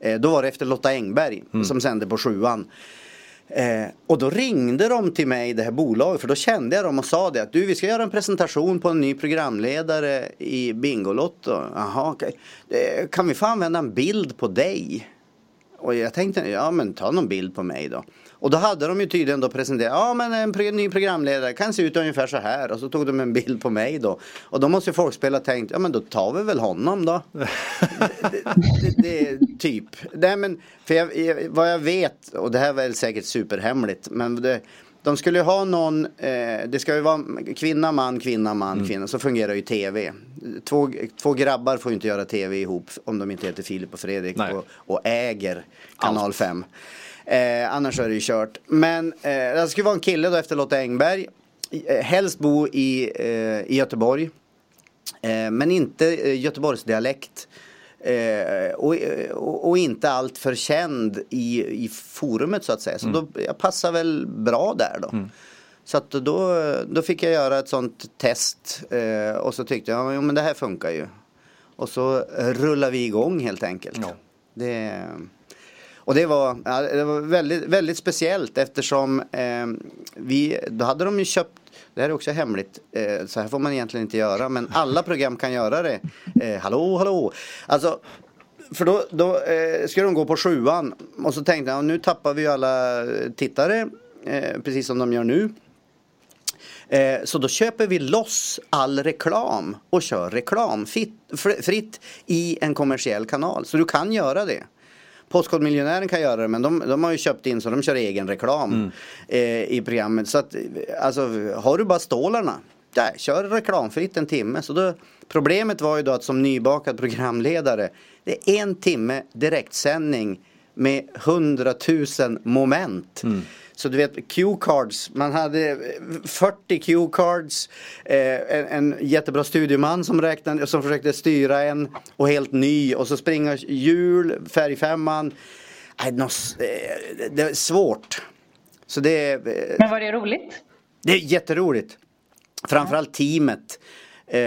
Eh, då var det efter Lotta Engberg mm. som sände på sjuan. Eh, och då ringde de till mig, det här bolaget, för då kände jag dem och sa det att du, vi ska göra en presentation på en ny programledare i Bingolotto. Jaha, okay. eh, kan vi få använda en bild på dig? Och jag tänkte, ja men ta någon bild på mig då. Och då hade de ju tydligen då presenterat, ja men en pre- ny programledare kan se ut ungefär så här. Och så tog de en bild på mig då. Och då måste ju folk spela tänkt, ja men då tar vi väl honom då. det, det, det, det typ. Nej men, för jag, jag, vad jag vet, och det här är väl säkert superhemligt, men det, de skulle ju ha någon, eh, det ska ju vara kvinna, man, kvinna, man, mm. kvinna. Så fungerar ju tv. Två, två grabbar får ju inte göra tv ihop om de inte heter Filip och Fredrik och, och äger kanal fem. Eh, annars är det ju kört. Men eh, det skulle vara en kille då efter Lotta Engberg. Eh, helst bo i, eh, i Göteborg. Eh, men inte eh, Göteborgs dialekt. Eh, och, och, och inte allt för känd i, i forumet så att säga. Så mm. då jag passar väl bra där då. Mm. Så att då, då fick jag göra ett sånt test. Eh, och så tyckte jag, ja men det här funkar ju. Och så rullar vi igång helt enkelt. Ja. Det... Och det var, ja, det var väldigt, väldigt speciellt eftersom eh, vi, då hade de ju köpt, det här är också hemligt, eh, så här får man egentligen inte göra, men alla program kan göra det. Eh, hallå, hallå. Alltså, för då, då eh, ska de gå på sjuan och så tänkte jag, nu tappar vi ju alla tittare, eh, precis som de gör nu. Eh, så då köper vi loss all reklam och kör reklam fritt, fritt i en kommersiell kanal. Så du kan göra det. Postkodmiljonären kan göra det, men de, de har ju köpt in så de kör egen reklam mm. eh, i programmet. Så att, alltså, har du bara stålarna, där, kör reklamfritt en timme. Så då, problemet var ju då att som nybakad programledare, det är en timme direktsändning med hundratusen moment. Mm. Så du vet, cue-cards, man hade fyrtio cue-cards, eh, en, en jättebra studieman som räknade, som försökte styra en och helt ny, och så springer hjul, färgfemman. Nej, no, eh, det är svårt. Så det, eh, Men var det roligt? Det är jätteroligt. Framförallt teamet. Eh,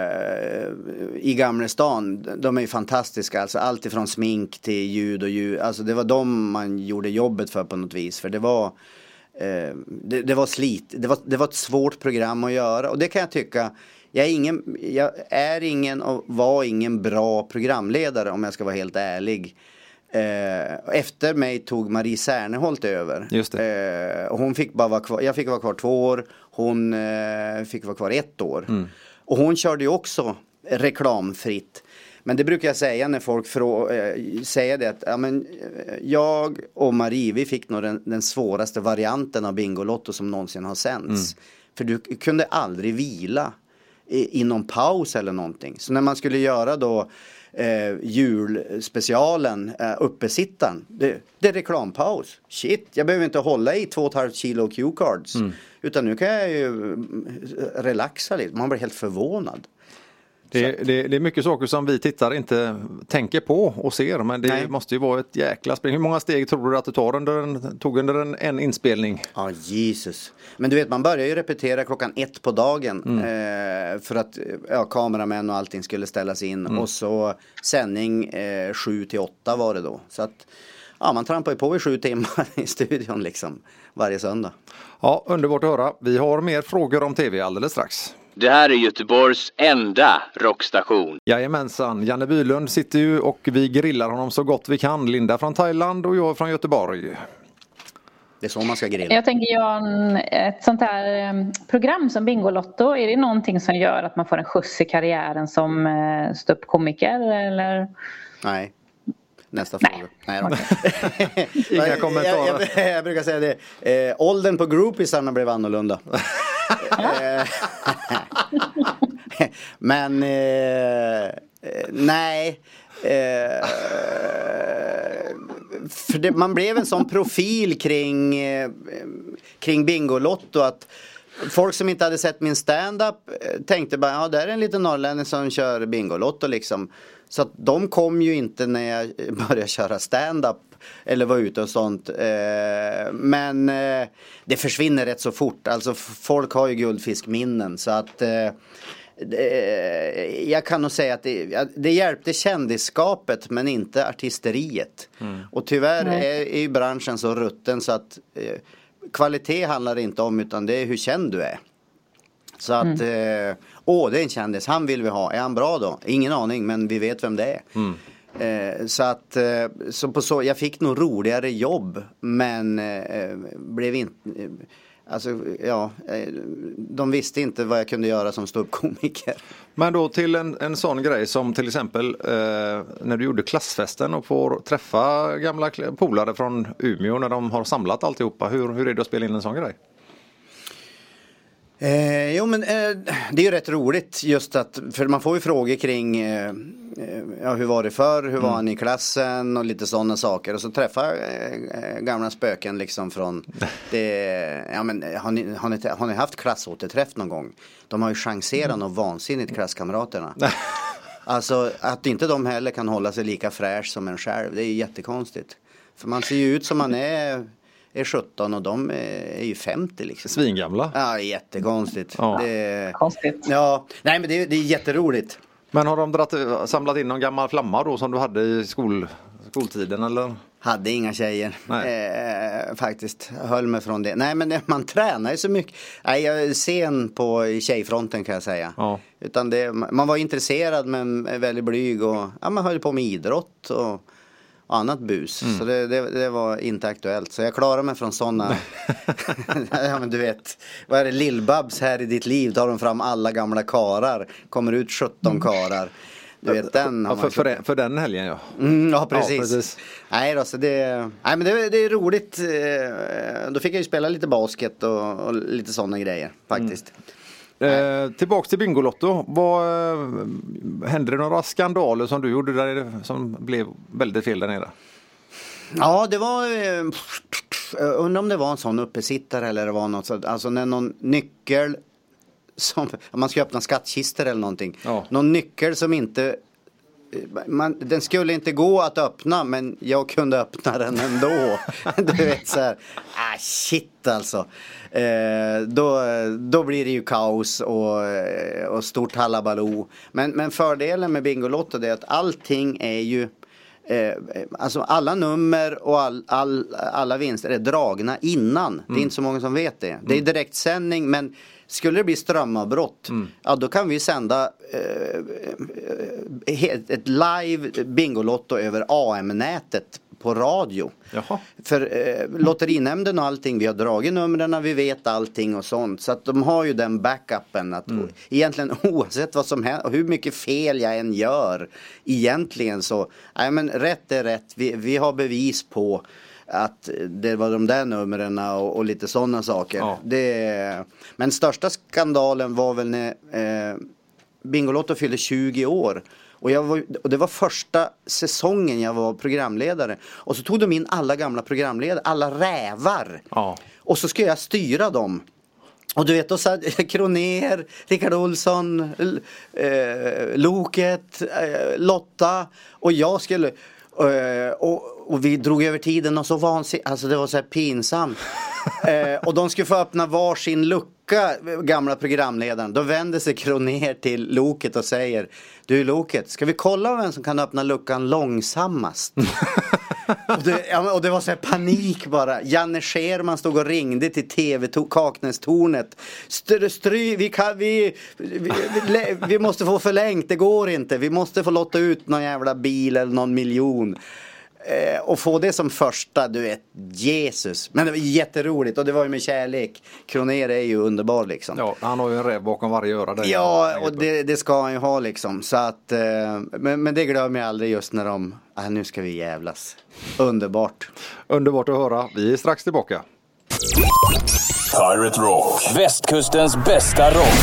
i Gamlestan, de är ju fantastiska, alltså allt ifrån smink till ljud och ljud, alltså det var de man gjorde jobbet för på något vis, för det var eh, det, det var slit, det var, det var ett svårt program att göra, och det kan jag tycka, jag är ingen, jag är ingen och var ingen bra programledare om jag ska vara helt ärlig. Eh, efter mig tog Marie Serneholt över. Just det. Eh, och hon fick bara vara kvar, jag fick vara kvar två år, hon eh, fick vara kvar ett år. Mm. Och hon körde ju också reklamfritt. Men det brukar jag säga när folk frå, äh, säger det att ja, men, jag och Marie, vi fick nog den, den svåraste varianten av Bingolotto som någonsin har sänds. Mm. För du kunde aldrig vila i, i någon paus eller någonting. Så när man skulle göra då eh, julspecialen, eh, uppesittaren, det, det är reklampaus. Shit, jag behöver inte hålla i två och ett halvt kilo cue cards. Mm. Utan nu kan jag ju relaxa lite. Man blir helt förvånad. Det, det, det är mycket saker som vi tittare inte tänker på och ser. Men det Nej. måste ju vara ett jäkla spring. Hur många steg tror du att du tar under en, tog under en, en inspelning? Ja, ah, Jesus. Men du vet, man börjar ju repetera klockan ett på dagen. Mm. Eh, för att ja, kameramän och allting skulle ställas in. Mm. Och så sändning eh, sju till åtta var det då. Så att ja, man trampar ju på i sju timmar i studion liksom varje söndag. Ja, underbart att höra. Vi har mer frågor om tv alldeles strax. Det här är Göteborgs enda rockstation. Jajamensan, Janne Bylund sitter ju och vi grillar honom så gott vi kan. Linda från Thailand och jag från Göteborg. Det är så man ska grilla. Jag tänker, Jan, ett sånt här program som Bingolotto, är det någonting som gör att man får en skjuts i karriären som ståuppkomiker eller? Nej. Nästa fråga. Nej. Nej Inga kommentarer. Jag, jag, jag brukar säga det. Eh, åldern på groupisarna blev annorlunda. Men eh, nej. Eh, för det, man blev en sån profil kring eh, kring Bingolotto att folk som inte hade sett min stand-up tänkte bara, ja, där är en liten norrlänning som kör Bingolotto liksom. Så att de kom ju inte när jag började köra stand-up eller var ute och sånt. Men det försvinner rätt så fort. Alltså folk har ju guldfiskminnen. Så att det, jag kan nog säga att det, det hjälpte kändisskapet men inte artisteriet. Mm. Och tyvärr är, är ju branschen så rutten så att eh, kvalitet handlar inte om utan det är hur känd du är. Så att, mm. eh, åh det är en kändis, han vill vi ha. Är han bra då? Ingen aning, men vi vet vem det är. Mm. Eh, så att, eh, så på så, jag fick nog roligare jobb, men eh, blev inte, eh, alltså ja, eh, de visste inte vad jag kunde göra som ståuppkomiker. Men då till en, en sån grej som till exempel eh, när du gjorde klassfesten och får träffa gamla polare från Umeå när de har samlat alltihopa. Hur, hur är det att spela in en sån grej? Eh, jo men eh, det är ju rätt roligt just att, för man får ju frågor kring eh, ja, hur var det förr, hur var mm. han i klassen och lite sådana saker, och så träffar eh, gamla spöken liksom från det, ja men har ni, har ni, har ni haft klassåterträff någon gång? De har ju chanserat mm. och vansinnigt klasskamraterna. Alltså att inte de heller kan hålla sig lika fräsch som en själv, det är ju jättekonstigt. För man ser ju ut som man är är sjutton och de är ju femtio liksom. Svingamla. Ja, jättekonstigt. Ja. Det är, konstigt. Ja, nej men det, det är jätteroligt. Men har de dratt, samlat in någon gammal flamma då som du hade i skol, skoltiden eller? Hade inga tjejer. Eh, faktiskt. Jag höll mig från det. Nej men man tränar ju så mycket. Nej, jag är sen på i tjejfronten kan jag säga. Ja. Utan det, man var intresserad men väldigt blyg och ja, man höll på med idrott och annat bus. Mm. Så det, det, det var inte aktuellt. Så jag klarar mig från sådana. Ja men du vet, vad är det, Lill-Babs här i ditt liv? Tar de fram alla gamla karar. Kommer ut sjutton karar. Du vet den. Ja, för, för, för den helgen ja. Mm, ja, precis. ja precis. Nej då, så det, nej, men det, det är roligt. Då fick jag ju spela lite basket och, och lite sådana grejer faktiskt. Mm. Eh, tillbaks till Bingolotto. Vad, eh, hände det några skandaler som du gjorde där som blev väldigt fel där nere? Ja, det var eh, undrar om det var en sån uppesittare eller det var något så, alltså när någon nyckel som man ska öppna skattkister eller någonting. Ja. Någon nyckel som inte man, den skulle inte gå att öppna men jag kunde öppna den ändå. Du vet så här, ah shit alltså. Eh, då, då blir det ju kaos och, och stort halabaloo. Men, men fördelen med Bingolotto är att allting är ju eh, alltså alla nummer och all, all, alla vinster är dragna innan. Mm. Det är inte så många som vet det. Det är direktsändning men skulle det bli strömavbrott, mm. ja då kan vi sända eh, ett live Bingolotto över A M-nätet på radio. Jaha. För eh, lotterinämnden och allting, vi har dragit numren, vi vet allting och sånt. Så att de har ju den backupen att mm. egentligen oavsett vad som händer och hur mycket fel jag än gör egentligen så, nej men rätt är rätt. Vi, vi har bevis på att det var de där numren och, och lite sådana saker. Ja. Det, men största skandalen var väl när eh, Bingolotto fyllde tjugo år. Och, jag var, och det var första säsongen jag var programledare. Och så tog de in alla gamla programledare, alla rävar. Ja. Och så ska jag styra dem. Och du vet, då sa Kroner, Rickard Olsson, eh, Loket, eh, Lotta och jag skulle... Uh, och, och vi drog över tiden och så vansinnigt, alltså det var så här pinsamt. uh, och de skulle få öppna varsin lucka, gamla programledaren. Då vänder sig Kroner till Loket och säger: du Loket, ska vi kolla vem som kan öppna luckan långsammast? och, det, ja, och det var så här panik bara. Janne Scherman stod och ringde till T V-Kaknästornet. Stry, stry, vi, kan, vi, vi, vi, vi måste få förlängt, det går inte. Vi måste få lotta ut någon jävla bil eller någon miljon. Eh, och få det som första, du vet, Jesus. Men det var jätteroligt och det var ju med kärlek. Kroner är ju underbar liksom. Ja, han har ju en räv bakom varje öra där. Ja, och det, det ska han ju ha liksom. Så att, eh, men, men det glömmer jag aldrig just när de, ah, nu ska vi jävlas. Underbart. Underbart att höra. Vi är strax tillbaka. Pirate Rock. Västkustens bästa rock.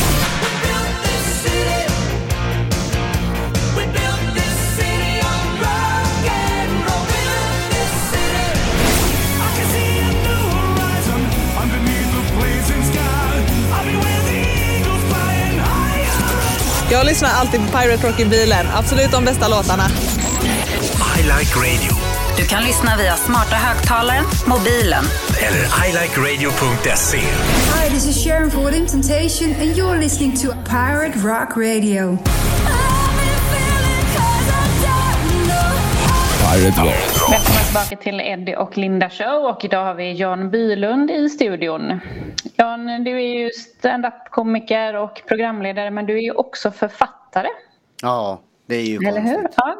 Jag lyssnar alltid på Pirate Rock i bilen. Absolut de bästa låtarna. I like radio. Du kan lyssna via smarta högtalaren, mobilen eller i like radio dot se. Hi, this is Sharon for Wedding Temptation and you're listening to Pirate Rock Radio. Pirate Rock. Välkomna tillbaka till Eddie och Linda Show, och idag har vi Jan Bylund i studion. Jan, du är ju stand-up-komiker och programledare, men du är ju också författare. Ja, det är ju Eller konstigt. hur? Ja.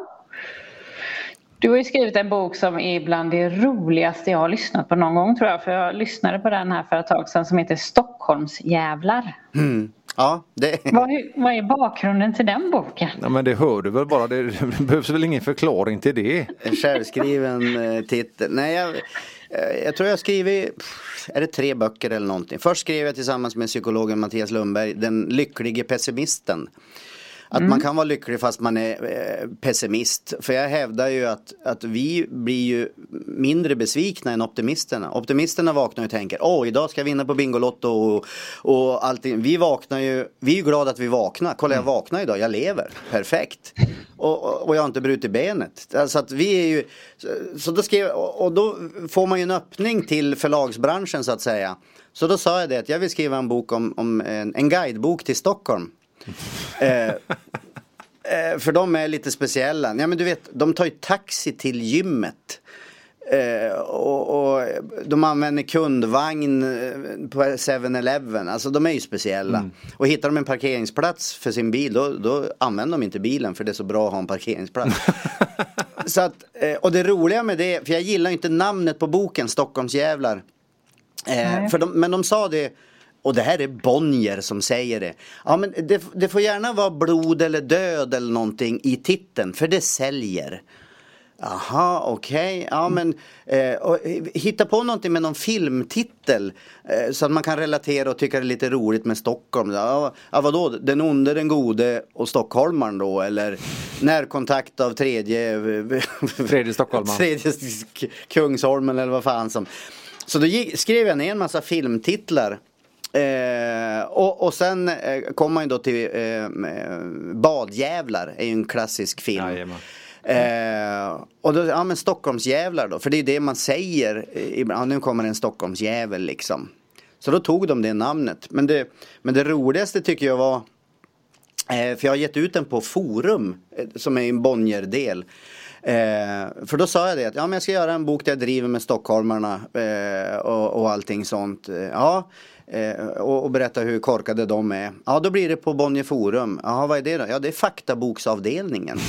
Du har ju skrivit en bok som är bland det roligaste jag har lyssnat på någon gång, tror jag. För jag lyssnade på den här för ett tag sedan, som heter Stockholmsjävlar. Mm. Ja, det... vad, vad är bakgrunden till den boken? Ja, men det hör du väl bara. Det behövs väl ingen förklaring till det. En självskriven eh, titel. Nej, jag, jag tror jag skriver, är det tre böcker eller någonting. Först skrev jag tillsammans med psykologen Mattias Lundberg Den lycklige pessimisten. Att mm. man kan vara lycklig fast man är eh, pessimist. För jag hävdar ju att, att vi blir ju mindre besvikna än optimisterna. Optimisterna vaknar och tänker, åh, idag ska jag vinna på Bingolotto och, och allting. Vi vaknar ju, vi är ju glada att vi vaknar. Kolla, jag vaknar idag, jag lever. Perfekt. Och, och, och jag har inte brutit benet. Alltså att vi är ju, så, så då skrev, och, och då får man ju en öppning till förlagsbranschen, så att säga. Så då sa jag det, att jag vill skriva en bok om, om en, en guidebok till Stockholm. eh, eh, för de är lite speciella. Ja, men du vet, de tar ju taxi till gymmet. Eh, och, och de använder kundvagn på seven eleven. Alltså de är ju speciella. Mm. Och hittar de en parkeringsplats för sin bil, då, då använder de inte bilen, för det är så bra att ha en parkeringsplats. Så att, eh, och det roliga med det, för jag gillar inte namnet på boken, Stockholmsjävlar. Eh, för de, men de sa det. Och det här är Bonnier som säger det. Ja, men det, det får gärna vara blod eller död eller någonting i titeln, för det säljer. Aha, okej. Okay. Ja, men eh, och, hitta på någonting med någon filmtitel eh, så att man kan relatera och tycka det är lite roligt med Stockholm. Ja, ja, vadå? Den onde, den gode och stockholmaren då? Eller närkontakt av tredje... tredje Stockholmaren. Tredje Kungsholmen eller vad fan som... Så då gick, skrev jag ner en massa filmtitlar. Eh, och, och sen eh, kom man ju då till eh, Badjävlar, är ju en klassisk film. Eh, och då, ja men Stockholmsjävlar då, för det är det man säger ibland, ja, nu kommer en Stockholmsjävel liksom. Så då tog de det namnet. Men det, men det roligaste tycker jag var, eh, för jag har gett ut den på Forum, eh, som är en Bonnier-del. Eh, för då sa jag det, att ja, men jag ska göra en bok där jag driver med stockholmarna eh, och, och allting sånt. Eh, ja, eh, och, och berätta hur korkade de är. Ja, då blir det på Bonnier Forum. Ja, vad är det då? Ja, det är faktaboksavdelningen.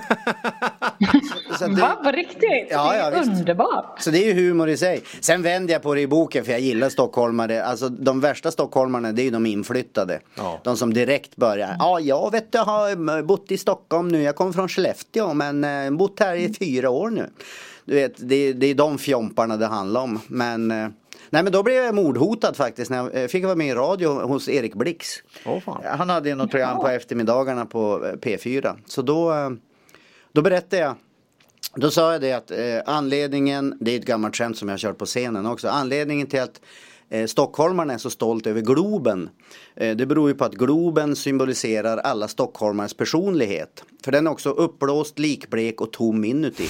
så, så det, Va, på riktigt? Ja, ja, det är underbart. Så det är ju humor i sig. Sen vänder jag på det i boken, för jag gillar stockholmare. Alltså de värsta stockholmarna, det är ju de inflyttade. Ja. De som direkt börjar. Ja, jag vet, jag har bott i Stockholm nu. Jag kom från Skellefteå, men äh, bott här i fyra år nu. Du vet, det, det är de fjomparna det handlar om. Men... Äh, Nej, men då blev jag mordhotad faktiskt när jag fick vara med i radio hos Erik Blix. Oh, fan. Han hade ju något program på eftermiddagarna på P fyra. Så då, då berättade jag. Då sa jag det att eh, anledningen, det är ett gammalt skämt som jag har kört på scenen också. Anledningen till att eh, stockholmarna är så stolt över Globen. Eh, det beror ju på att Globen symboliserar alla stockholmares personlighet. För den är också uppblåst, likblek och tom inuti.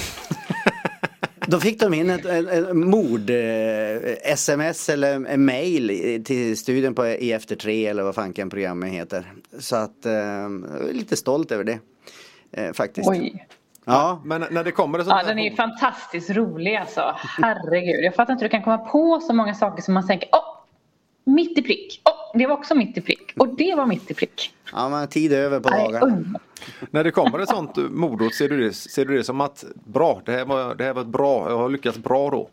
Då fick de in ett, ett, ett mord eh, sms eller en mail till studion på i Efter tre eller vad fanken programmet heter. Så att eh, jag är lite stolt över det eh, faktiskt. Oj. Ja, men när det kommer det ja, den är ju fantastiskt rolig alltså. Herregud, jag fattar inte hur du kan komma på så många saker som man tänker, åh, mitt i prick. Åh, det var också mitt i prick. Och det var mitt i prick. Ja, man har tid över på dagarna. När det kommer ett sånt mordhot, ser du det, ser du det som att bra, det här var, det här var ett bra, jag har lyckats bra då?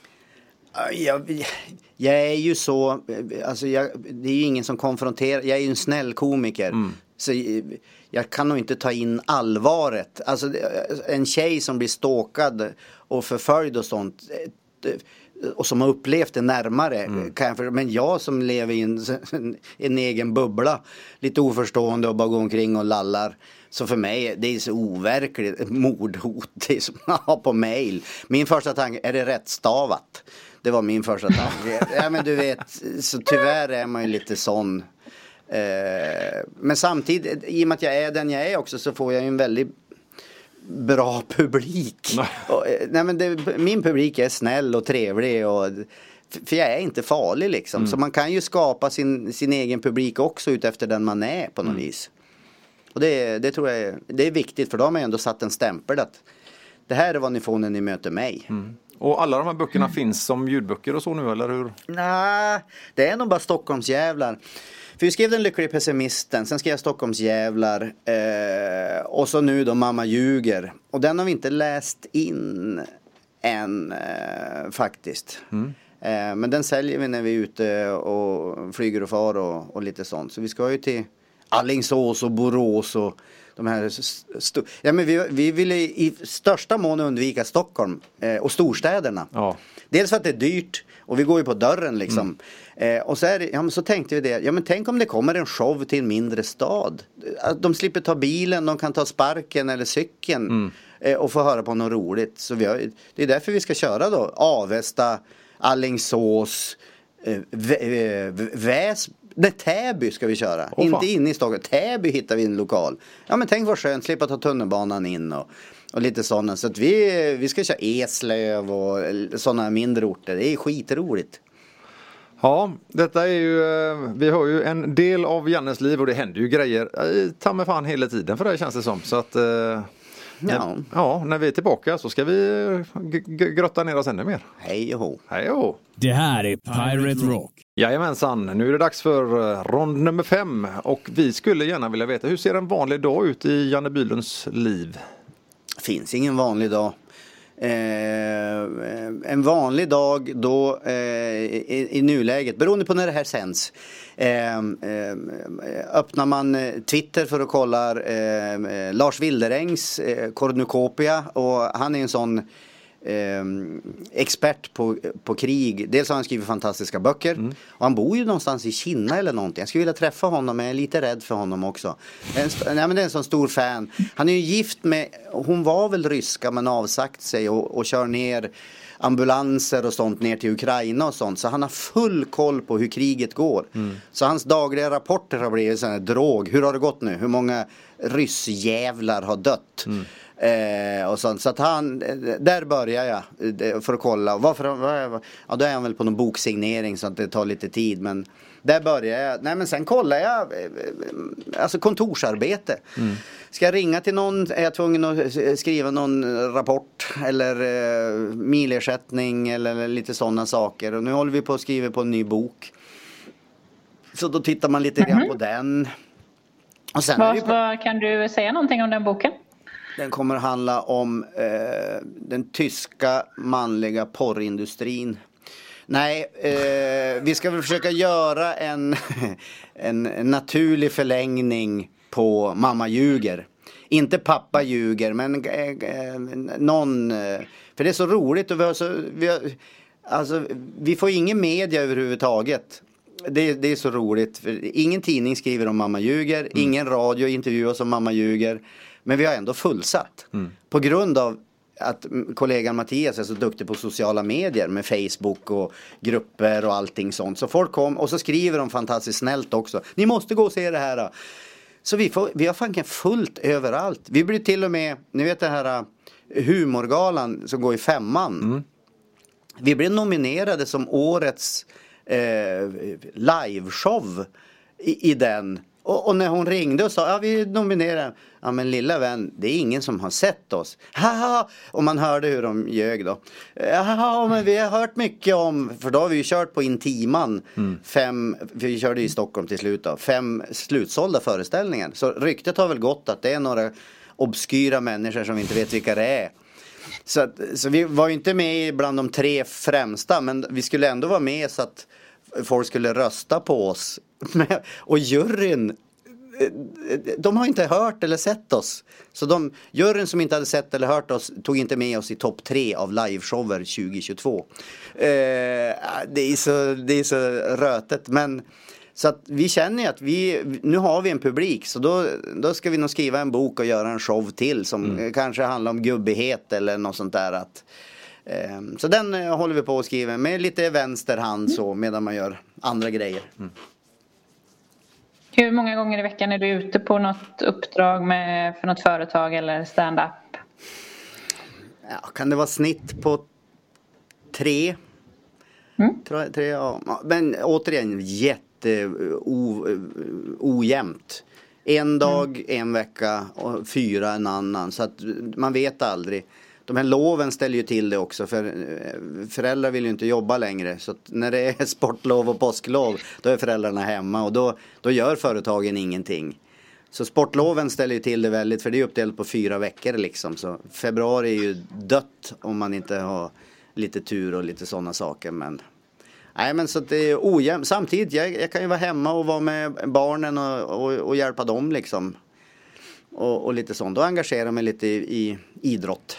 Jag, jag är ju så, alltså jag, det är ju ingen som konfronterar, jag är ju en snäll komiker. Mm. Så jag kan nog inte ta in allvaret. Alltså en tjej som blir stalkad och förföljd och sånt, och som har upplevt det närmare, mm. kan jag för, men jag som lever i en, en, en egen bubbla, lite oförstående och bara går omkring och lallar, så för mig det är så overkligt mordhot, det är som att ha på mail. Min första tanke, är det rätt stavat? Det var min första tanke. Ja, men du vet, så tyvärr är man ju lite sån. Eh, men samtidigt, i och med att jag är den jag är också, så får jag ju en väldigt bra publik. Och, nej, men det, min publik är snäll och trevlig och, för jag är inte farlig liksom. Mm. Så man kan ju skapa sin, sin egen publik också ut efter den man är på något mm. vis. Och det, det tror jag är, det är viktigt, för då har man ändå satt en stämpel att det här är vad ni får när ni möter mig. Mm. Och alla de här böckerna mm. finns som ljudböcker och så nu, eller hur? Nej, det är nog bara Stockholmsjävlar. För vi skrev Den lyckliga pessimisten, sen skrev jag Stockholmsjävlar eh, och så nu då Mamma ljuger. Och den har vi inte läst in än eh, faktiskt. Mm. Eh, men den säljer vi när vi är ute och flyger och far och, och lite sånt. Så vi ska ju till Alingsås och Borås och de här st- ja, men vi, vi vill i största mån undvika Stockholm eh, och storstäderna. Ja. Dels för att det är dyrt och vi går ju på dörren liksom. Mm. Eh, och så, är det, ja, men så tänkte vi det, ja men tänk om det kommer en show till en mindre stad. Att de slipper ta bilen, de kan ta sparken eller cykeln mm. eh, och få höra på något roligt. Så vi har, det är därför vi ska köra då Avesta, Alingsås, eh, Vä- eh, Väs Nej, Täby ska vi köra. Oh, inte in i Stockholm. Täby hittar vi en lokal. Ja, men tänk vad skönt, slippa ta tunnelbanan in och, och lite sådana. Så att vi, vi ska köra Eslöv och sådana mindre orter. Det är skitroligt. Ja, detta är ju, vi har ju en del av Jannes liv och det händer ju grejer ta mig fan hela tiden för det känns det som. Så att när, ja. ja, när vi är tillbaka så ska vi g- g- grotta ner oss ännu mer. Hej och hå. Hej och hå. Det här är Pirate Rock. Jajamensan, nu är det dags för rond nummer fem och vi skulle gärna vilja veta, hur ser en vanlig dag ut i Janne Bylunds liv? Finns ingen vanlig dag. Eh, en vanlig dag då eh, i, i nuläget, beroende på när det här sänds, eh, eh, öppnar man Twitter för att kolla eh, Lars Wilderängs eh, kornucopia, och han är en sån eh, expert på, på krig. Dels har han skrivit fantastiska böcker mm. och han bor ju någonstans i Kina eller någonting. Jag skulle vilja träffa honom, men jag är lite rädd för honom också. En, nej, men det är en sån stor fan. Han är ju gift med, hon var väl ryska men avsagt sig och, och kör ner ambulanser och sånt ner till Ukraina och sånt. Så han har full koll på hur kriget går. Mm. Så hans dagliga rapporter har blivit sån här drog. Hur har det gått nu? Hur många ryssjävlar har dött? Mm. Eh, och sånt. Så att han, där börjar jag för att kolla. Varför, ja, då är han väl på någon boksignering så att det tar lite tid. Men där börjar jag. Nej, men sen kollar jag alltså kontorsarbete. Mm. Ska jag ringa till någon? Är jag tvungen att skriva någon rapport eller eh, milersättning eller lite sådana saker. Och nu håller vi på att skriva på en ny bok. Så då tittar man lite grann mm-hmm. på den. Och sen vad, på... vad kan du säga någonting om den boken? Den kommer att handla om eh, den tyska manliga porrindustrin. Nej, eh, vi ska väl försöka göra en, en, en naturlig förlängning på Mamma ljuger. Inte Pappa ljuger, men eh, eh, någon... Eh, för det är så roligt och vi har så... Vi, har, alltså, vi får ingen media överhuvudtaget. Det, det är så roligt. För ingen tidning skriver om Mamma ljuger. Mm. Ingen radio intervjuar om Mamma ljuger. Men vi har ändå fullsatt. Mm. På grund av att kollegan Mattias är så duktig på sociala medier med Facebook och grupper och allting sånt. Så folk kom och så skriver de fantastiskt snällt också. Ni måste gå och se det här då. Så vi, får, vi har fanken fullt överallt. Vi blir till och med, ni vet det här humorgalan som går i femman. Mm. Vi blev nominerade som årets eh, liveshow i, i den. Och, och när hon ringde och sa, ja vi nominerar. Ja men lilla vän, det är ingen som har sett oss. Haha! Och man hörde hur de ljög då. Ja men vi har hört mycket om, för då har vi ju kört på Intiman. Mm. Fem, vi körde i Stockholm till slut då. Fem slutsålda föreställningar. Så ryktet har väl gått att det är några obskyra människor som vi inte vet vilka det är. Så, att, så vi var ju inte med bland de tre främsta, men vi skulle ändå vara med så att folk skulle rösta på oss. Och juryn, de har inte hört eller sett oss. Så de, juryn som inte hade sett eller hört oss tog inte med oss i topp tre av liveshower tjugohundratjugotvå. Eh, det, är så, det är så rötet. Men så att vi känner ju att vi, nu har vi en publik. Så då, då ska vi nog skriva en bok och göra en show till. Som mm. kanske handlar om gubbighet eller något sånt där. Att, eh, så den eh, håller vi på att skriva med lite vänsterhand så, medan man gör andra grejer. Mm. Hur många gånger i veckan är du ute på något uppdrag med, för något företag eller stand-up? Ja, kan det vara snitt på tre? Mm. Tre, tre ja. Men återigen jätte o, ojämnt. En dag, mm. en vecka och fyra en annan. Så att man vet aldrig. De här loven ställer ju till det också. För föräldrar vill ju inte jobba längre. Så att när det är sportlov och påsklov, då är föräldrarna hemma. Och då, då gör företagen ingenting. Så sportloven ställer ju till det väldigt. För det är uppdelat på fyra veckor liksom. Så februari är ju dött om man inte har lite tur och lite sådana saker. Men nej, men så att det är ojämnt. Samtidigt, jag, jag kan ju vara hemma och vara med barnen och, och, och hjälpa dem liksom. Och, och lite sånt. Då engagerar jag mig lite i, i idrott.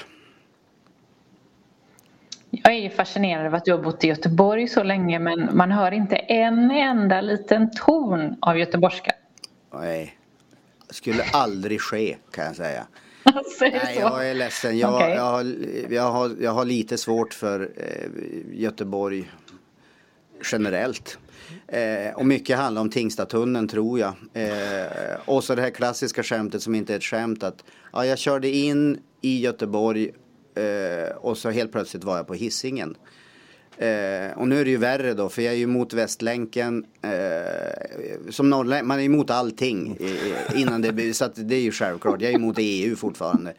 Jag är fascinerad av att du har bott i Göteborg så länge, men man hör inte en enda liten ton av göteborgska. Nej, det skulle aldrig ske kan jag säga. Nej, jag är ledsen. Jag, okay. jag, har, jag, har, jag har lite svårt för eh, Göteborg generellt. Eh, och mycket handlar om Tingstadtunneln tror jag. Eh, och så det här klassiska skämtet som inte är ett skämt. Att, ja, jag körde in i Göteborg eh, och så helt plötsligt var jag på Hisingen. Eh, och nu är det ju värre då, för jag är ju emot Västlänken. Eh, som norrlän, man är emot allting eh, innan det blir, så att det är ju självklart. Jag är emot E U fortfarande.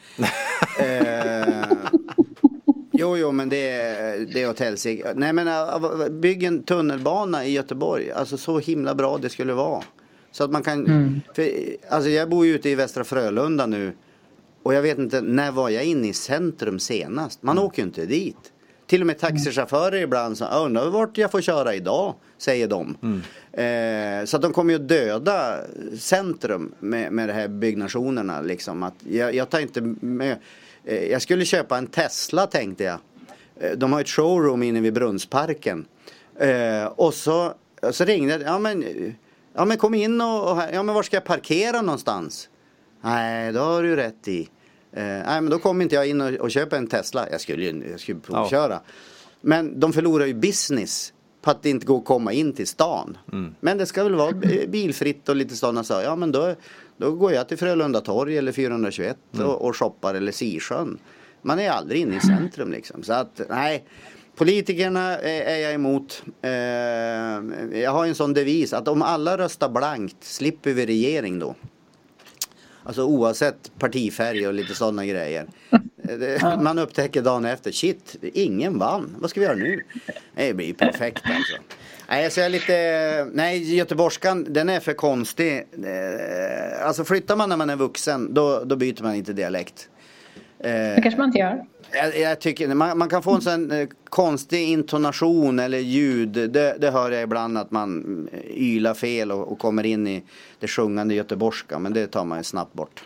Eh, jo, jo, men det är, det är åt helsike. Nej, men bygg en tunnelbana i Göteborg. Alltså så himla bra det skulle vara. Så att man kan, mm. för, alltså jag bor ju ute i Västra Frölunda nu. Och jag vet inte, när var jag inne i centrum senast? Man mm. åker ju inte dit. Till och med taxichaufförer ibland så undrar vart jag får köra idag, säger de. Mm. Eh, så att de kommer ju döda centrum med, med de här byggnationerna. Liksom. Att jag, jag tar inte med, eh, jag skulle köpa en Tesla tänkte jag. Eh, de har ett showroom inne vid Brunnsparken. Eh, och så, så ringde jag, ja men, ja men kom in och, och ja men var ska jag parkera någonstans? Nej, då har du rätt i. Uh, nej, men då kommer inte jag in och, och köper en Tesla. Jag skulle ju jag skulle provköra. Ja. Men de förlorar ju business på att det inte går att komma in till stan. Mm. Men det ska väl vara bilfritt och lite sådana saker. Ja, men då, då går jag till Frölunda torg eller fyrahundratjugoett mm. och, och shoppar eller Sirsjön. Man är aldrig inne i centrum liksom. Så att, nej, politikerna är, är jag emot. Uh, jag har en sån devis att om alla röstar blankt slipper vi regering då. Alltså oavsett partifärg och lite sådana grejer. Man upptäcker dagen efter, shit, ingen vann. Vad ska vi göra nu? Det blir perfekt alltså. Nej, så jag är lite, nej, göteborgskan, den är för konstig. Alltså flyttar man när man är vuxen, då, då byter man inte dialekt. Det kanske man inte gör. Jag, jag tycker, man, man kan få en sån eh, konstig intonation eller ljud. Det, det hör jag ibland att man ylar fel och, och kommer in i det sjungande göteborgska. Men det tar man snabbt bort.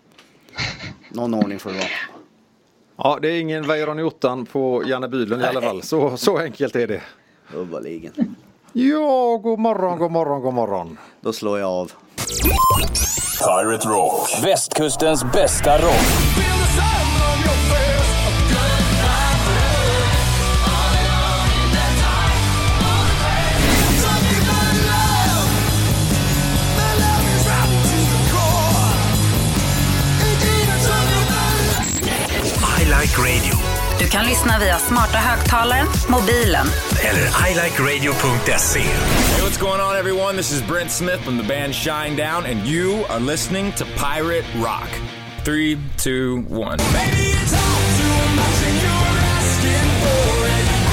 Någon ordning får det vara. Ja, det är ingen Weiron i ottan på Janne Bylund i alla fall. Så, så enkelt är det. Överligen. Ja, god morgon, god morgon, god morgon. Då slår jag av. Pirate Rock. Västkustens bästa rock. Radio. Du kan lyssna via smarta högtalaren, mobilen eller i like radio dot se. Hey, what's going on everyone? This is Brent Smith from the band Shinedown and you are listening to Pirate Rock. Three, two, one. Maybe it's hard to imagine you're asking for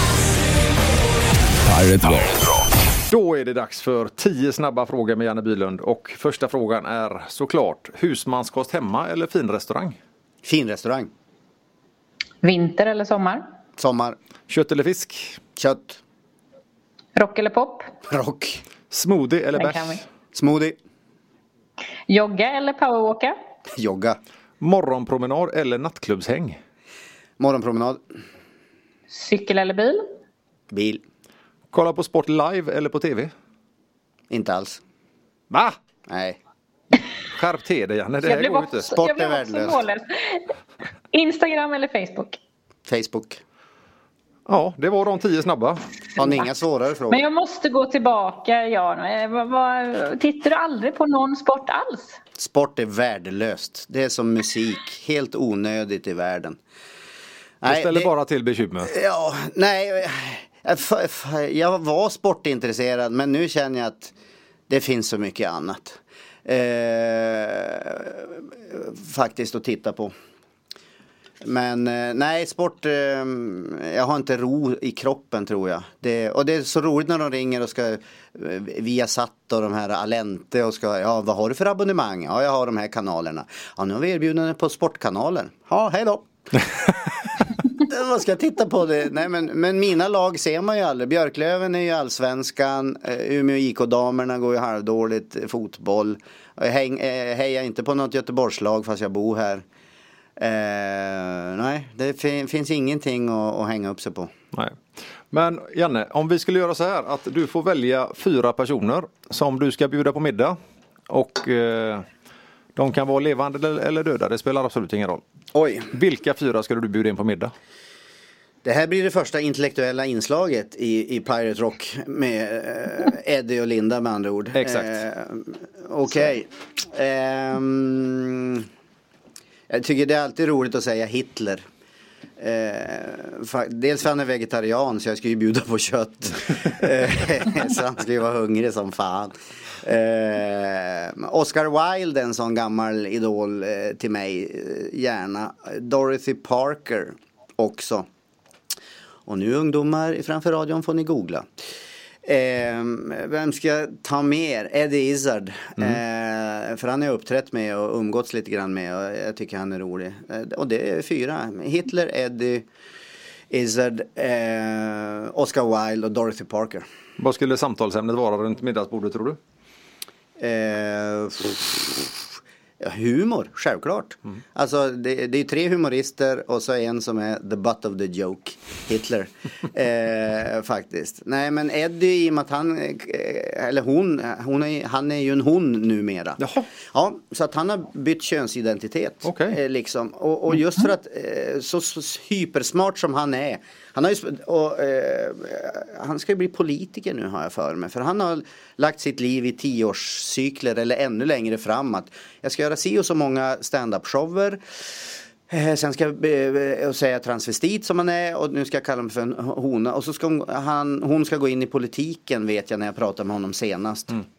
it. Pirate Rock. Då är det dags för tio snabba frågor med Janne Bylund. Och första frågan är såklart, husmanskost hemma eller finrestaurang? Finrestaurang. Vinter eller sommar? Sommar. Kött eller fisk? Kött. Rock eller pop? Rock. Smoothie eller bärs? Smoothie. Jogga eller powerwalka? Jogga. Morgonpromenad eller nattklubbshäng? Morgonpromenad. Cykel eller bil? Bil. Kolla på sport live eller på tv? Inte alls. Va? Nej. Skärp till dig, Janne. Det här går inte. Sport är värdelöst. Instagram eller Facebook? Facebook. Ja, det var de tio snabba. Har ni inga svårare frågor? Men jag måste gå tillbaka, Jan. Vad, vad, tittar du aldrig på någon sport alls? Sport är värdelöst. Det är som musik. Helt onödigt i världen. Du ställer det... bara till bekymmer. Ja, nej. Jag var sportintresserad, men nu känner jag att det finns så mycket annat. Eh, faktiskt att titta på. Men eh, nej, sport, eh, jag har inte ro i kroppen tror jag. Det, och det är så roligt när de ringer och ska eh, via Satt och de här Alente och ska, ja vad har du för abonnemang? Ja, jag har de här kanalerna. Ja, nu har vi erbjudande på sportkanalen. Ja, hej då. Vad ska jag titta på det? Nej, men, men mina lag ser man ju aldrig. Björklöven är ju allsvenskan. Umeå I K-damerna går ju halvdåligt fotboll. Jag häng, eh, hejar inte på något Göteborgslag fast jag bor här. Eh, nej, det fin- finns ingenting att, att hänga upp sig på. Nej. Men Janne, om vi skulle göra så här att du får välja fyra personer som du ska bjuda på middag. Och eh, de kan vara levande eller döda, det spelar absolut ingen roll. Oj. Vilka fyra ska du bjuda in på middag? Det här blir det första intellektuella inslaget i, i Pirate Rock med eh, Eddie och Linda med andra ord. Exakt. Eh, Okej. Okay. Eh, jag tycker det är alltid roligt att säga Hitler. Eh, för, dels för han är vegetarian så jag skulle ju bjuda på kött. Så han skulle ju vara hungrig som fan. Eh, Oscar Wilde, en sån gammal idol eh, till mig, eh, gärna. Dorothy Parker också. Och nu ungdomar framför radion får ni googla. Eh, vem ska jag ta mer? Eddie Izzard. Mm. Eh, för han har jag uppträtt med och umgåtts lite grann med. Och jag tycker han är rolig. Eh, och det är fyra. Hitler, Eddie Izzard, eh, Oscar Wilde och Dorothy Parker. Vad skulle samtalsämnet vara runt middagsbordet tror du? Eh, Ja, humor, självklart. Mm. Alltså det, det är tre humorister och så en som är the butt of the joke, Hitler. eh, faktiskt. Nej, men Eddie, i och med att han, eller hon, hon är, han är ju en hon numera. Jaha. Ja, så att han har bytt könsidentitet. Okay. Eh, liksom. och, och just för att eh, så, så hypersmart som han är. Han, har ju, och, eh, han ska ju bli politiker nu har jag för mig. För han har lagt sitt liv i tioårscykler eller ännu längre fram. Att jag ska göra si och så många stand-up-shower. Eh, sen ska jag eh, säga transvestit som han är. Och nu ska jag kalla mig för en hona. Och så ska hon, han, hon ska gå in i politiken vet jag när jag pratade med honom senast. Mm.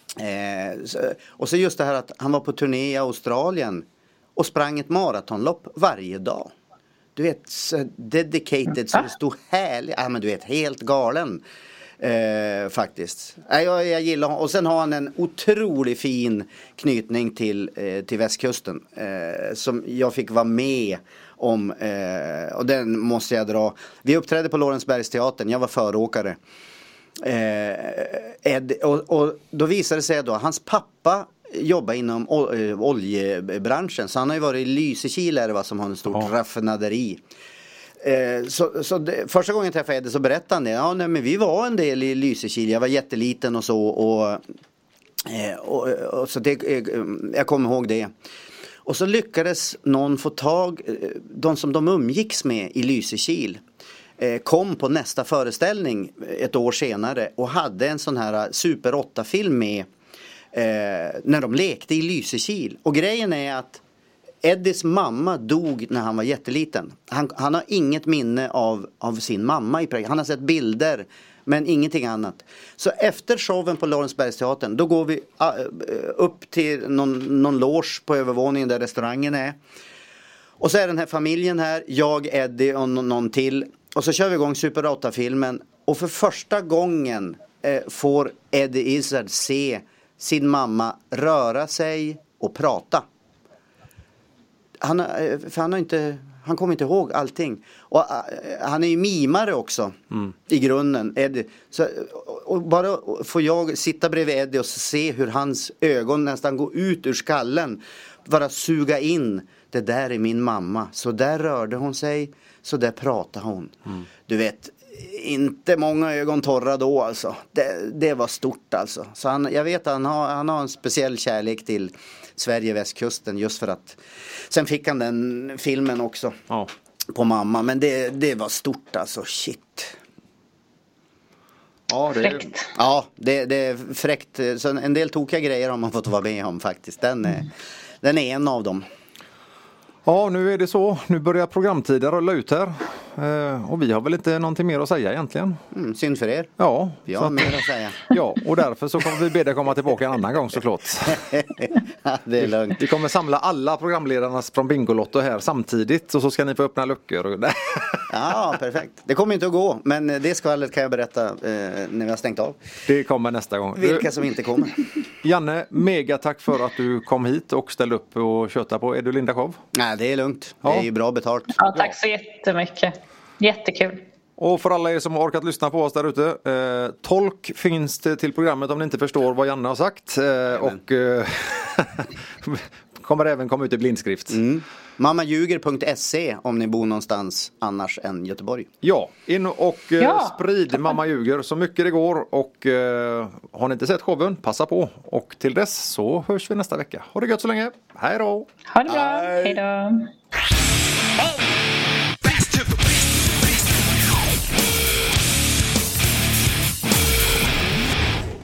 Eh, så, och så just det här att han var på turné i Australien. Och sprang ett maratonlopp varje dag. Du vet, så dedicated, så det stod härligt. Ja, men du vet, helt galen. Eh, faktiskt. Ja, jag, jag gillar honom. Och sen har han en otroligt fin knytning till, eh, till västkusten. Eh, som jag fick vara med om. Eh, och den måste jag dra. Vi uppträdde på Lorensbergsteatern. Jag var föråkare. Eh, Ed, och, och då visade det sig då hans pappa jobba inom oljebranschen. Så han har ju varit i Lysekil är det va, som har en stor ja. raffinaderi. Eh, så så det, första gången jag träffade Eddie så berättade han det. Ja, nej, men vi var en del i Lysekil. Jag var jätteliten och så. Och, eh, och, och så det, eh, jag kommer ihåg det. Och så lyckades någon få tag, eh, de som de umgicks med i Lysekil. Kom på nästa föreställning ett år senare och hade en sån här Super åtta-film med eh, när de lekte i Lysekil. Och grejen är att Eddies mamma dog när han var jätteliten. Han, han har inget minne av, av sin mamma i Praga. Han har sett bilder men ingenting annat. Så efter showen på Lorensbergsteatern då går vi uh, upp till någon, någon loge på övervåningen där restaurangen är. Och så är den här familjen här, jag, Eddie och någon, någon till. Och så kör vi igång Super åtta-filmen. Och för första gången eh, får Eddie Izzard se sin mamma röra sig och prata. Han, eh, för han har inte, han kommer inte ihåg allting. Och eh, han är ju mimare också mm. i grunden, Eddie. Så, och bara får jag sitta bredvid Eddie och se hur hans ögon nästan går ut ur skallen. Bara suga in. Det där är min mamma. Så där rörde hon sig. Så där pratade hon. Mm. Du vet, inte många ögon torra då alltså. Det, det var stort alltså. Så han, jag vet att han har, han har en speciell kärlek till Sverige, västkusten. Just för att, sen fick han den filmen också. Ja. på mamma. Men det, det var stort alltså, shit. Ja, det är... Fräckt. Ja, det, det är fräckt. Så en del tokiga grejer har man fått vara med om faktiskt. Den är, mm. den är en av dem. Ja, nu är det så. Nu börjar programtiden rulla ut här. Eh, och vi har väl inte någonting mer att säga egentligen. Mm, synd för er. Ja. Vi har mer att säga. Ja, och därför så kommer vi be dig komma tillbaka en annan gång såklart. Ja, det är lugnt. Vi kommer samla alla programledarna från Bingolotto här samtidigt och så ska ni få öppna luckor. Ja, perfekt. Det kommer inte att gå, men det skvallret kan jag berätta eh, när vi har stängt av. Det kommer nästa gång. Vilka som inte kommer. Janne, mega tack för att du kom hit och ställde upp och köta på Edu Linda Show. Nej, det är lugnt. Ja. Det är ju bra betalt. Ja, tack så jättemycket. Jättekul. Och för alla er som har orkat lyssna på oss där ute, eh, tolk finns det till programmet om ni inte förstår vad Janne har sagt. Eh, och eh, kommer även komma ut i blindskrift. Mm. mammaljuger punkt se om ni bor någonstans annars än Göteborg. Ja, in och eh, ja. sprid Mamma ljuger så mycket det går. Och eh, har ni inte sett showen, passa på. Och till dess så hörs vi nästa vecka. Ha det gött så länge. Hej då! Ha det bra, hej då!